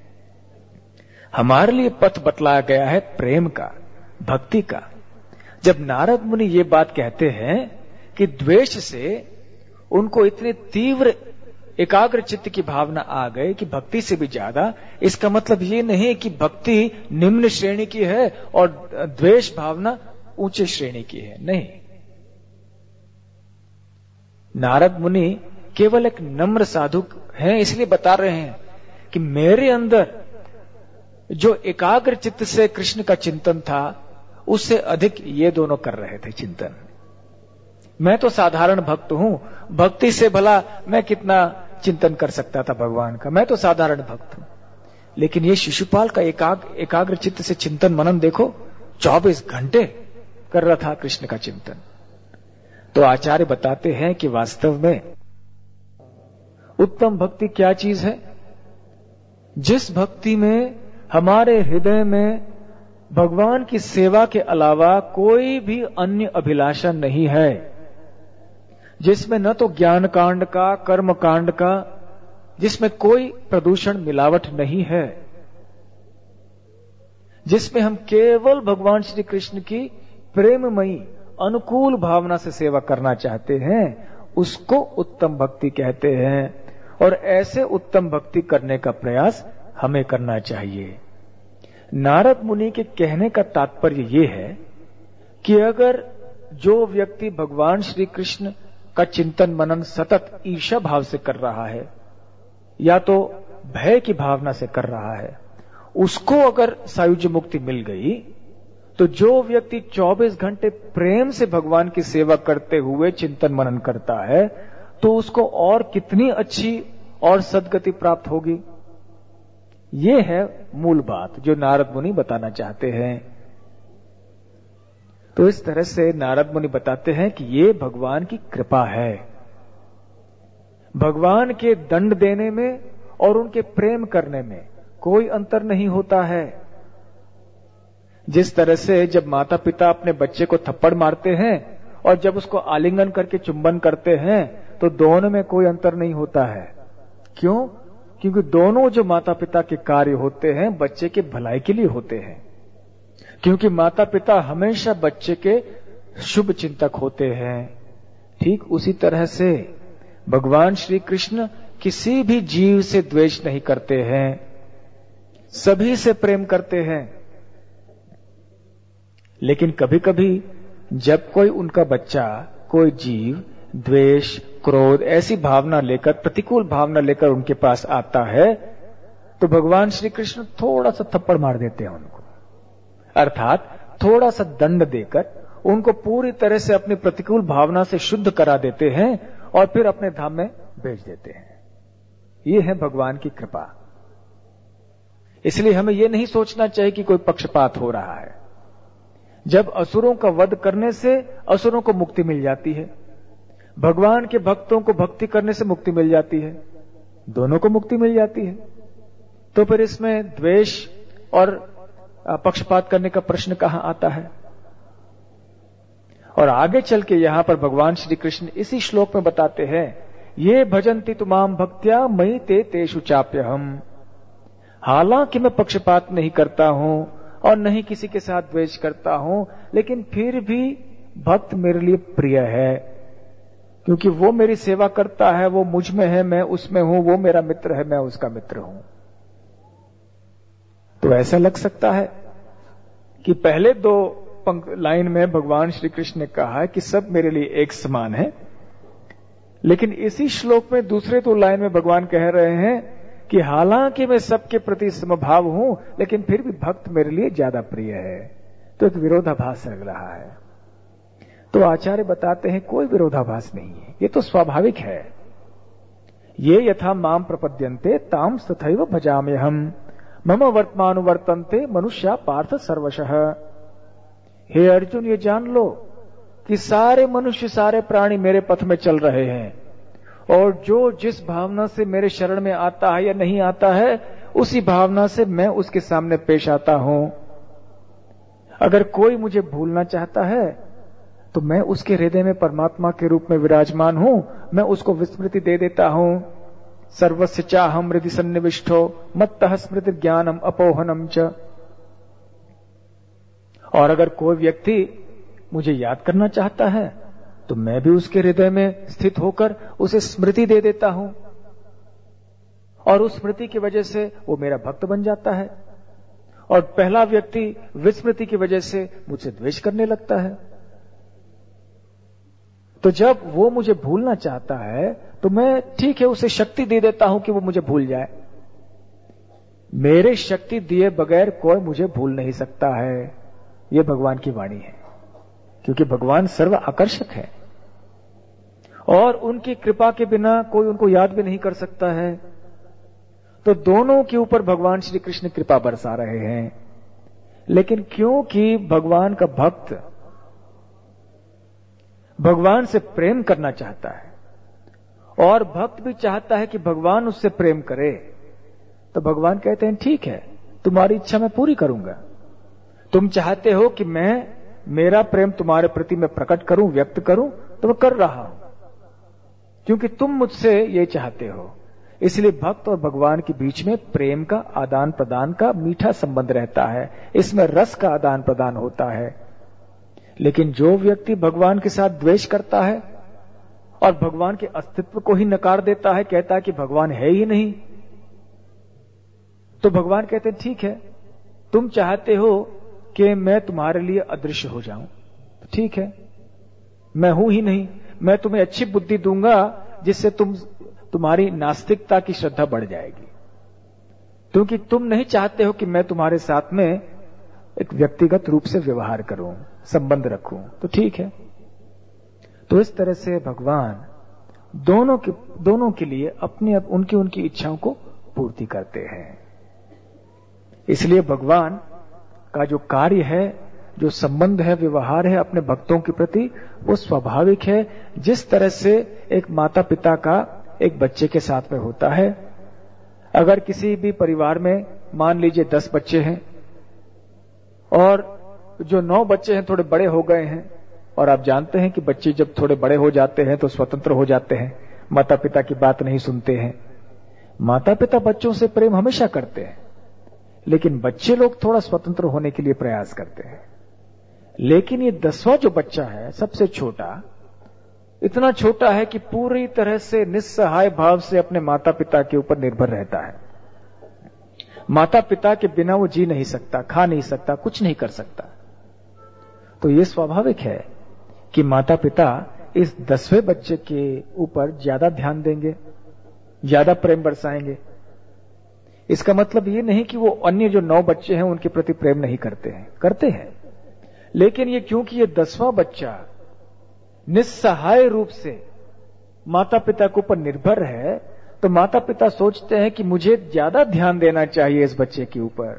हमारे लिए पथ बतलाया गया है प्रेम का, भक्ति का। जब नारद मुनि ये बात कहते हैं कि द्वेष से उनको इतनी तीव्र एकाग्र चित्त की भावना आ गई कि भक्ति से भी ज्यादा, इसका मतलब ये नहीं कि भक्ति निम्न श्रेणी की है और द्वेष भावना ऊंचे श्रेणी की है। नहीं, नारद मुनि केवल एक नम्र साधु हैं, इसलिए बता रहे हैं कि मेरे अंदर जो एकाग्र चित्त से कृष्ण का चिंतन था उससे अधिक ये दोनों कर रहे थे चिंतन। मैं तो साधारण भक्त हूं, भक्ति से भला मैं कितना चिंतन कर सकता था भगवान का, मैं तो साधारण भक्त हूं। लेकिन ये शिशुपाल का एकाग्र चित्त से चिंतन मनन देखो, 24 घंटे कर रहा था कृष्ण का चिंतन। तो आचार्य बताते हैं कि वास्तव में उत्तम भक्ति क्या चीज है? जिस भक्ति में हमारे हृदय में भगवान की सेवा के अलावा कोई भी अन्य अभिलाषा नहीं है, जिसमें न तो ज्ञान कांड का, कर्म कांड का, जिसमें कोई प्रदूषण मिलावट नहीं है, जिसमें हम केवल भगवान श्री कृष्ण की प्रेममयी अनुकूल भावना से सेवा करना चाहते हैं, उसको उत्तम भक्ति कहते हैं। और ऐसे उत्तम भक्ति करने का प्रयास हमें करना चाहिए। नारद मुनि के कहने का तात्पर्य यह है कि अगर जो व्यक्ति भगवान श्री कृष्ण का चिंतन मनन सतत ईर्ष्या भाव से कर रहा है या तो भय की भावना से कर रहा है, उसको अगर सायुज्य मुक्ति मिल गई, तो जो व्यक्ति 24 घंटे प्रेम से भगवान की सेवा करते हुए चिंतन मनन करता है, तो उसको और कितनी अच्छी और सद्गति प्राप्त होगी। ये है मूल बात जो नारद मुनि बताना चाहते हैं। तो इस तरह से नारद मुनि बताते हैं कि ये भगवान की कृपा है। भगवान के दंड देने में और उनके प्रेम करने में कोई अंतर नहीं होता है। जिस तरह से जब माता पिता अपने बच्चे को थप्पड़ मारते हैं और जब उसको आलिंगन करके चुंबन करते हैं, तो दोनों में कोई अंतर नहीं होता है। क्यों? क्योंकि दोनों जो माता पिता के कार्य होते हैं बच्चे के भलाई के लिए होते हैं, क्योंकि माता पिता हमेशा बच्चे के शुभ चिंतक होते हैं। ठीक उसी तरह से भगवान श्री कृष्ण किसी भी जीव से द्वेष नहीं करते हैं, सभी से प्रेम करते हैं। लेकिन कभी कभी जब कोई उनका बच्चा, कोई जीव द्वेष, क्रोध ऐसी भावना लेकर, प्रतिकूल भावना लेकर उनके पास आता है, तो भगवान श्री कृष्ण थोड़ा सा थप्पड़ मार देते हैं उनको, अर्थात थोड़ा सा दंड देकर उनको पूरी तरह से अपनी प्रतिकूल भावना से शुद्ध करा देते हैं और फिर अपने धाम में भेज देते हैं। ये है भगवान की कृपा। इसलिए हमें यह नहीं सोचना चाहिए कि कोई पक्षपात हो रहा है। जब असुरों का वध करने से असुरों को मुक्ति मिल जाती है, भगवान के भक्तों को भक्ति करने से मुक्ति मिल जाती है, दोनों को मुक्ति मिल जाती है, तो फिर इसमें द्वेष और पक्षपात करने का प्रश्न कहां आता है। और आगे चल के यहां पर भगवान श्री कृष्ण इसी श्लोक में बताते हैं, ये भजन्ति तुमाम भक्त्या मयि ते तेषु चाप्यहम्। हालांकि मैं पक्षपात नहीं करता हूं और नहीं किसी के साथ द्वेष करता हूं, लेकिन फिर भी भक्त मेरे लिए प्रिय है, क्योंकि वो मेरी सेवा करता है, वो मुझ में है, मैं उसमें हूं, वो मेरा मित्र है, मैं उसका मित्र हूं। तो ऐसा लग सकता है कि पहले दो लाइन में भगवान श्री कृष्ण ने कहा कि सब मेरे लिए एक समान है, लेकिन इसी श्लोक में दूसरे दो लाइन में भगवान कह रहे हैं कि हालांकि मैं सबके प्रति समभाव हूं, लेकिन फिर भी भक्त मेरे लिए ज्यादा प्रिय है। तो एक विरोधाभास लग रहा है। तो आचार्य बताते हैं कोई विरोधाभास नहीं है, ये तो स्वाभाविक है। ये यथा माम प्रपद्यन्ते ताम तथैव भजाम्यहम् मम वर्तमानुवर्तन्ते मनुष्या पार्थ सर्वशः। हे अर्जुन, ये जान लो कि सारे मनुष्य, सारे प्राणी मेरे पथ में चल रहे हैं, और जो जिस भावना से मेरे शरण में आता है या नहीं आता है, उसी भावना से मैं उसके सामने पेश आता हूं। अगर कोई मुझे भूलना चाहता है तो मैं उसके हृदय में परमात्मा के रूप में विराजमान हूं, मैं उसको विस्मृति दे देता हूं। सर्वस्य चाहम हृदि सन्निविष्टो मत्तः स्मृति ज्ञानम अपोहनम च। और अगर कोई व्यक्ति मुझे याद करना चाहता है तो मैं भी उसके हृदय में स्थित होकर उसे स्मृति दे देता हूं, और उस स्मृति की वजह से वो मेरा भक्त बन जाता है। और पहला व्यक्ति विस्मृति की वजह से मुझसे द्वेष करने लगता है। तो जब वो मुझे भूलना चाहता है तो मैं ठीक है उसे शक्ति दे देता हूं कि वो मुझे भूल जाए। मेरे शक्ति दिए बगैर कोई मुझे भूल नहीं सकता है, ये भगवान की वाणी है, क्योंकि भगवान सर्व आकर्षक है और उनकी कृपा के बिना कोई उनको याद भी नहीं कर सकता है। तो दोनों के ऊपर भगवान श्री कृष्ण कृपा बरसा रहे हैं। लेकिन क्योंकि भगवान का भक्त भगवान से प्रेम करना चाहता है और भक्त भी चाहता है कि भगवान उससे प्रेम करे, तो भगवान कहते हैं ठीक है, तुम्हारी इच्छा मैं पूरी करूंगा। तुम चाहते हो कि मेरा प्रेम तुम्हारे प्रति मैं प्रकट करूं, व्यक्त करूं, तो मैं कर रहा हूं, क्योंकि तुम मुझसे ये चाहते हो। इसलिए भक्त और भगवान के बीच में प्रेम का आदान प्रदान का मीठा संबंध रहता है, इसमें रस का आदान प्रदान होता है। लेकिन जो व्यक्ति भगवान के साथ द्वेष करता है और भगवान के अस्तित्व को ही नकार देता है, कहता है कि भगवान है ही नहीं, तो भगवान कहते हैं ठीक है, तुम चाहते हो कि मैं तुम्हारे लिए अदृश्य हो जाऊं, ठीक है, मैं हूं ही नहीं, मैं तुम्हें अच्छी बुद्धि दूंगा जिससे तुम्हारी नास्तिकता की श्रद्धा बढ़ जाएगी, क्योंकि तुम नहीं चाहते हो कि मैं तुम्हारे साथ में एक व्यक्तिगत रूप से व्यवहार करूं, संबंध रखूं, तो ठीक है। तो इस तरह से भगवान दोनों के लिए उनकी इच्छाओं को पूर्ति करते हैं। इसलिए भगवान का जो कार्य है, जो संबंध है, व्यवहार है अपने भक्तों के प्रति, वो स्वाभाविक है। जिस तरह से एक माता पिता का एक बच्चे के साथ में होता है। अगर किसी भी परिवार में मान लीजिए 10 बच्चे हैं और जो 9 बच्चे हैं थोड़े बड़े हो गए हैं, और आप जानते हैं कि बच्चे जब थोड़े बड़े हो जाते हैं तो स्वतंत्र हो जाते हैं, माता पिता की बात नहीं सुनते हैं। माता पिता बच्चों से प्रेम हमेशा करते हैं, लेकिन बच्चे लोग थोड़ा स्वतंत्र होने के लिए प्रयास करते हैं। लेकिन ये 10वां जो बच्चा है, सबसे छोटा, इतना छोटा है कि पूरी तरह से निस्सहाय भाव से अपने माता पिता के ऊपर निर्भर रहता है। माता पिता के बिना वो जी नहीं सकता, खा नहीं सकता, कुछ नहीं कर सकता। तो ये स्वाभाविक है कि माता पिता इस 10वें बच्चे के ऊपर ज्यादा ध्यान देंगे, ज्यादा प्रेम बरसाएंगे। इसका मतलब ये नहीं कि वो अन्य जो 9 बच्चे हैं उनके प्रति प्रेम नहीं करते हैं, करते हैं। लेकिन ये क्योंकि ये 10वां बच्चा निस्सहाय रूप से माता पिता के ऊपर निर्भर है, तो माता पिता सोचते हैं कि मुझे ज्यादा ध्यान देना चाहिए इस बच्चे के ऊपर।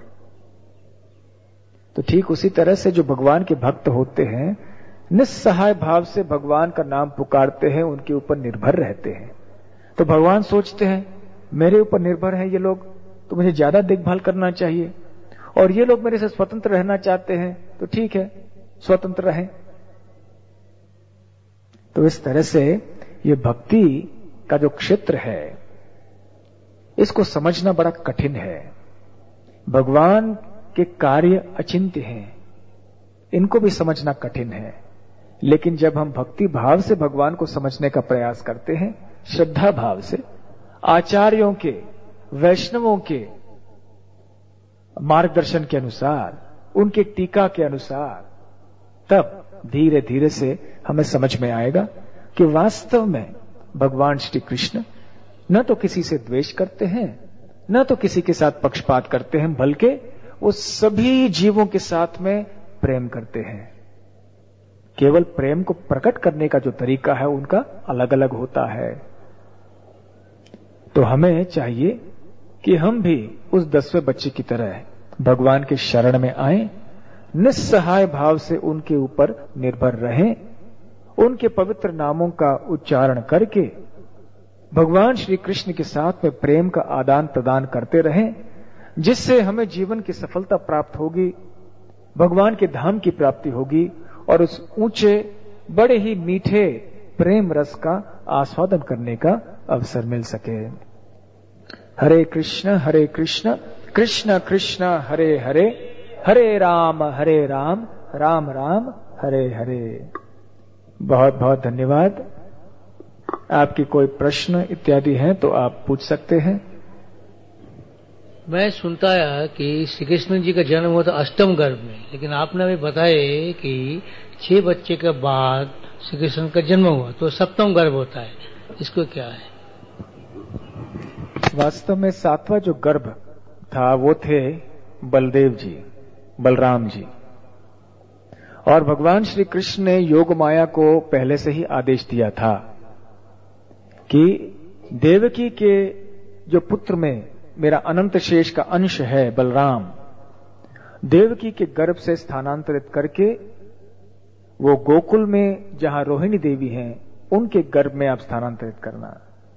तो ठीक उसी तरह से जो भगवान के भक्त होते हैं, निस्सहाय भाव से भगवान का नाम पुकारते हैं, उनके ऊपर निर्भर रहते हैं। तो भगवान सोचते हैं मेरे ऊपर निर्भर है ये लोग, तो मुझे ज्यादा देखभाल करना चाहिए, और ये लोग मेरे से स्वतंत्र रहना चाहते हैं, तो ठीक है, स्वतंत्र रहें। तो इस तरह से ये भक्ति का जो क्षेत्र है, इसको समझना बड़ा कठिन है। भगवान के कार्य अचिंत्य हैं, इनको भी समझना कठिन है। लेकिन जब हम भक्ति भाव से भगवान को समझने का प्रयास करते हैं, श्रद्धा भाव से, आचार्यों के, वैष्णवों के मार्गदर्शन के अनुसार, उनके टीका के अनुसार, तब धीरे धीरे से हमें समझ में आएगा कि वास्तव में भगवान श्री कृष्ण न तो किसी से द्वेष करते हैं, न तो किसी के साथ पक्षपात करते हैं, बल्कि वो सभी जीवों के साथ में प्रेम करते हैं। केवल प्रेम को प्रकट करने का जो तरीका है उनका अलग अलग होता है। तो हमें चाहिए कि हम भी उस 10वें बच्चे की तरह भगवान के शरण में आएं, निस्सहाय भाव से उनके ऊपर निर्भर रहें, उनके पवित्र नामों का उच्चारण करके भगवान श्री कृष्ण के साथ में प्रेम का आदान प्रदान करते रहें, जिससे हमें जीवन की सफलता प्राप्त होगी, भगवान के धाम की प्राप्ति होगी और उस ऊंचे बड़े ही मीठे प्रेम रस का आस्वादन करने का अवसर मिल सके। हरे कृष्ण कृष्ण कृष्ण हरे हरे, हरे राम राम राम हरे हरे। बहुत बहुत धन्यवाद। आपकी कोई प्रश्न इत्यादि हैं तो आप पूछ सकते हैं। मैं सुनता आया कि श्री कृष्ण जी का जन्म हुआ था अष्टम गर्भ में, लेकिन आपने अभी बताया कि 6 बच्चे के बाद श्री कृष्ण का जन्म हुआ तो सप्तम गर्भ होता है, इसको क्या है? वास्तव में 7वां जो गर्भ था वो थे बलदेव जी, बलराम जी। और भगवान श्री कृष्ण ने योग माया को पहले से ही आदेश दिया था कि देवकी के जो पुत्र में मेरा अनंत शेष का अंश है बलराम, देवकी के गर्भ से स्थानांतरित करके वो गोकुल में जहां रोहिणी देवी हैं उनके गर्भ में आप स्थानांतरित करना।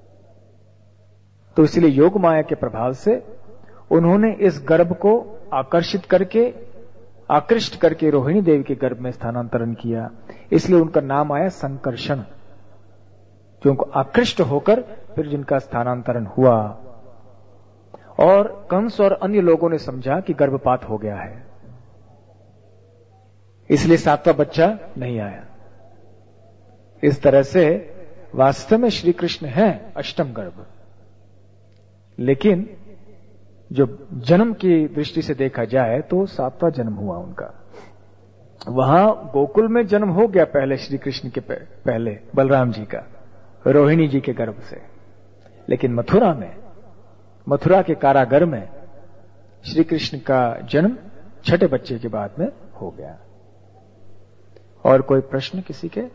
तो इसलिए योग माया के प्रभाव से उन्होंने इस गर्भ को आकृष्ट करके रोहिणी देवी के गर्भ में स्थानांतरण किया। इसलिए उनका नाम आया संकर्षण, जो उनको आकृष्ट होकर फिर जिनका स्थानांतरण हुआ। और कंस और अन्य लोगों ने समझा कि गर्भपात हो गया है, इसलिए 7वां बच्चा नहीं आया। इस तरह से वास्तव में श्री कृष्ण है अष्टम गर्भ, लेकिन जो जन्म की दृष्टि से देखा जाए तो 7वां जन्म हुआ उनका। वहां गोकुल में जन्म हो गया पहले श्री कृष्ण के पहले बलराम जी का रोहिणी जी के गर्भ से, लेकिन मथुरा के कारागर में श्री कृष्ण का जन्म 6ठे बच्चे के बाद में हो गया। और कोई प्रश्न किसी के?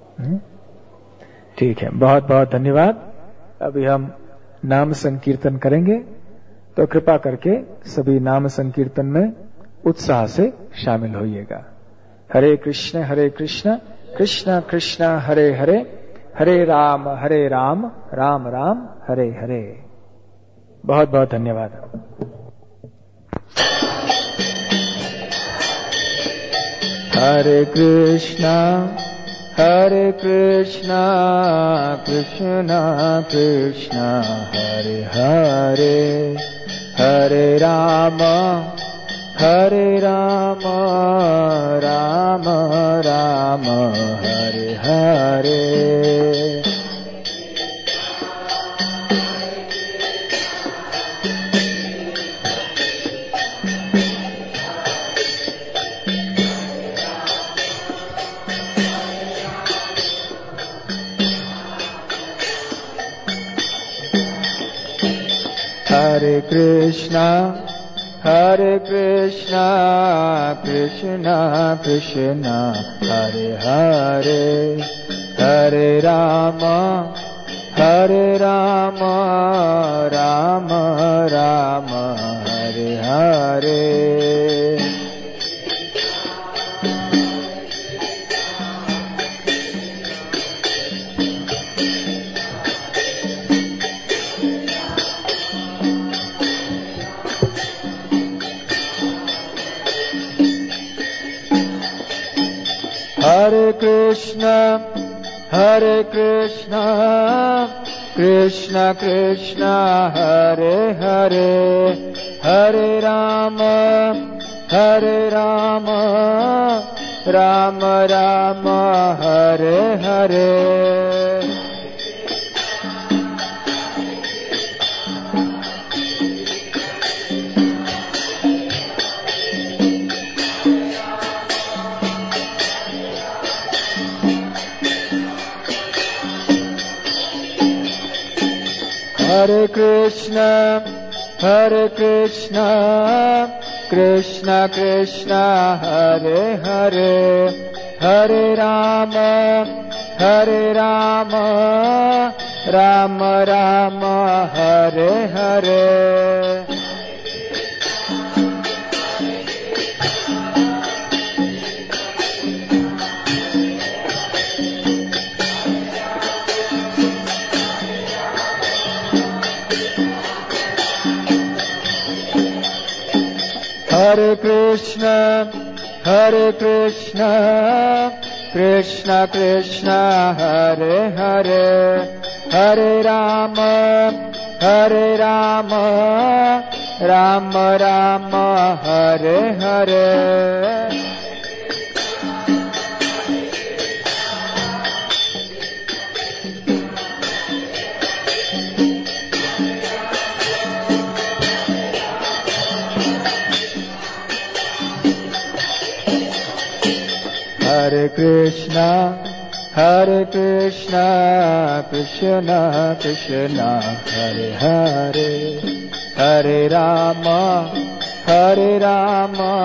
ठीक है, बहुत बहुत धन्यवाद। अभी हम नाम संकीर्तन करेंगे, तो कृपा करके सभी नाम संकीर्तन में उत्साह से शामिल होइएगा। हरे कृष्ण कृष्ण कृष्ण हरे हरे, हरे राम राम राम हरे हरे। बहुत बहुत धन्यवाद। हरे कृष्णा कृष्णा कृष्णा हरे हरे, हरे राम राम राम हरे हरे। हरे कृष्णा कृष्णा कृष्णा हरे हरे, हरे राम राम राम हरे हरे। हरे कृष्णा कृष्णा कृष्णा हरे हरे, हरे राम राम राम हरे हरे। हरे Krishna Hare Krishna, Krishna Krishna, Hare Hare, Hare Rama, Hare Rama, Rama Rama, Hare Hare. Hare Krishna, Krishna Krishna, Hare Hare, Hare Rama, Rama Rama, Hare Hare. Hare Krishna, Krishna Krishna, Hare Hare, Hare Rama, Rama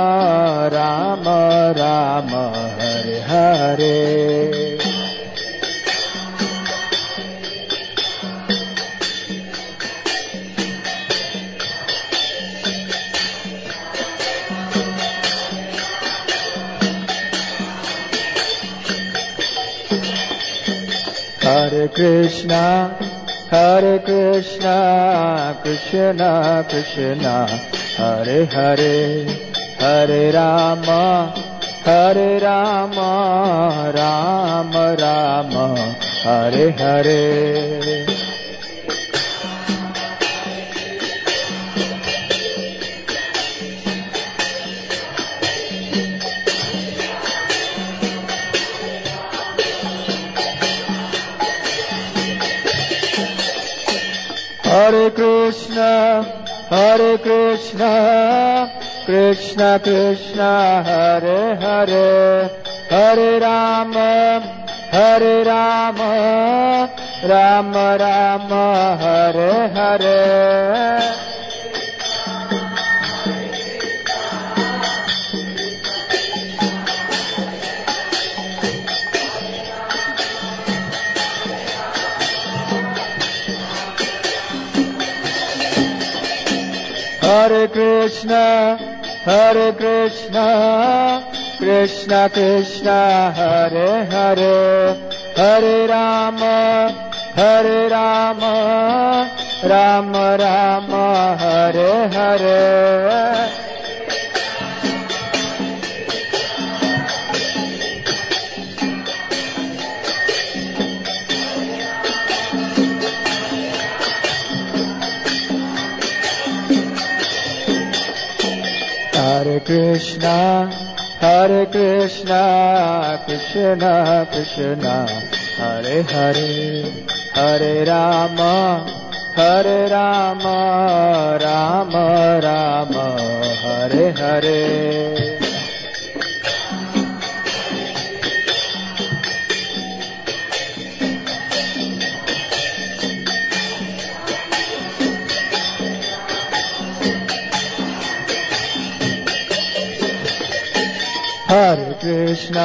Rama, Hare Hare. Hare Krishna, Krishna Krishna, Hare Hare, Hare Rama, Rama Rama, Hare Hare. Hare Krishna, Krishna Krishna, Hare Hare, Hare Rama, Rama Rama, Hare Hare. Hare Krishna, Krishna Krishna, Hare Hare, Hare Rama, Rama Rama, Hare Hare. Hare Krishna, Krishna Krishna, Hare Hare, Hare Rama, Rama Rama, Hare Hare. Hare Krishna,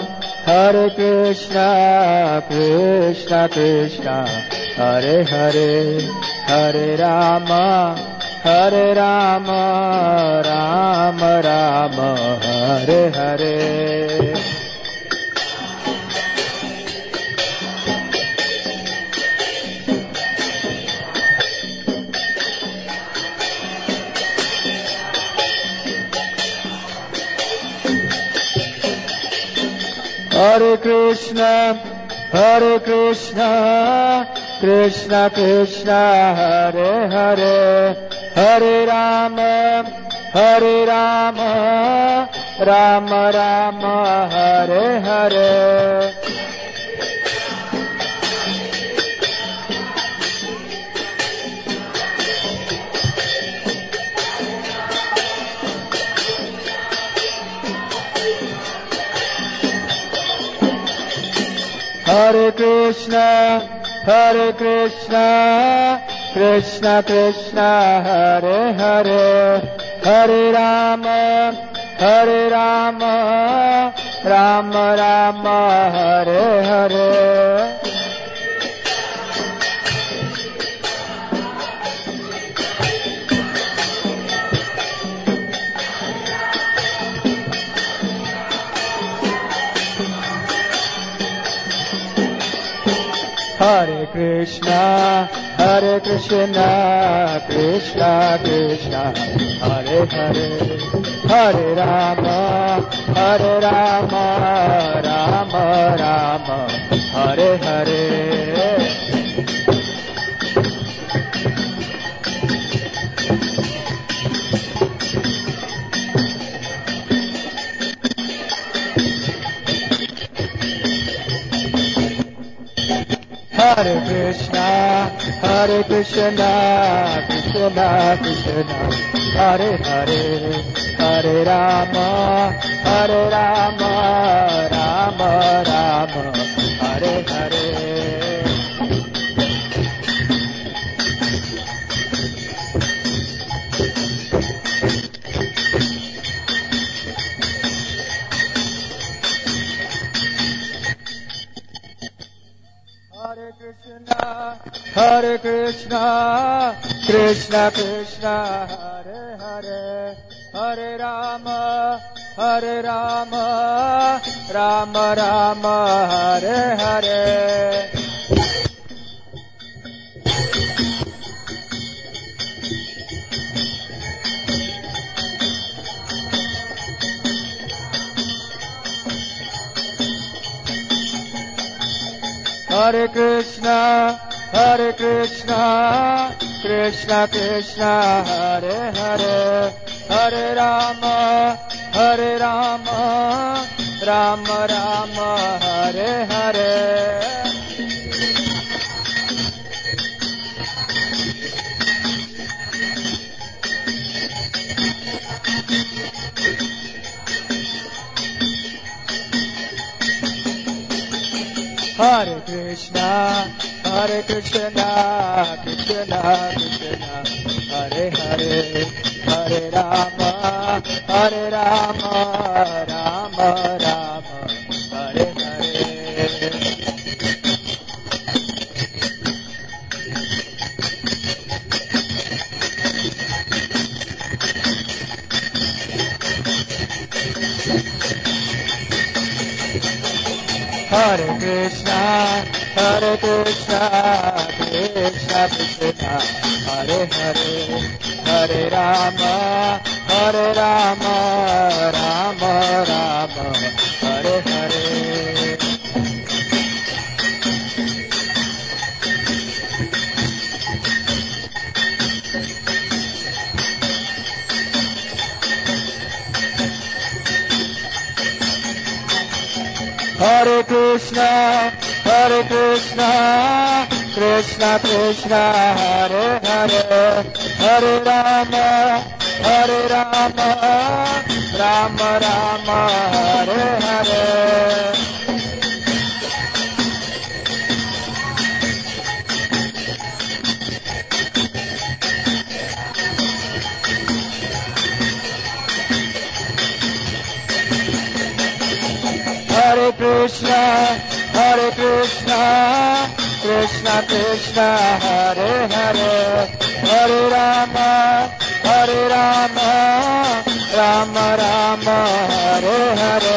Krishna Krishna, Hare Hare, Hare Rama, Rama Rama, Hare Hare. Hare Krishna, Krishna Krishna, Hare Hare, Hare Rama, Rama Rama, Hare Hare. Hare Krishna, Krishna Krishna Hare Hare Hare Ram Ram Ram Hare Hare. हरे कृष्णा कृष्णा कृष्णा हरे हरे हरे राम राम राम हरे हरे। हरे कृष्णा कृष्णा कृष्णा हरे हरे हरे राम राम राम हरे हरे। हरे कृष्णा कृष्णा कृष्णा हरे हरे हरे राम राम राम हरे हरे। हरे कृष्णा कृष्णा कृष्णा हरे हरे हरे राम राम राम हरे हरे। हरे कृष्णा कृष्णा कृष्णा हरे हरे हरे राम राम राम हरे हरे। हरे कृष्णा कृष्णा कृष्णा हरे हरे हरे राम राम राम हरे हरे। हरे कृष्णा कृष्णा कृष्णा हरे हरे हरे राम राम राम हरे हरे। हरे कृष्णा कृष्णा कृष्णा हरे हरे हरे राम राम राम हरे हरे।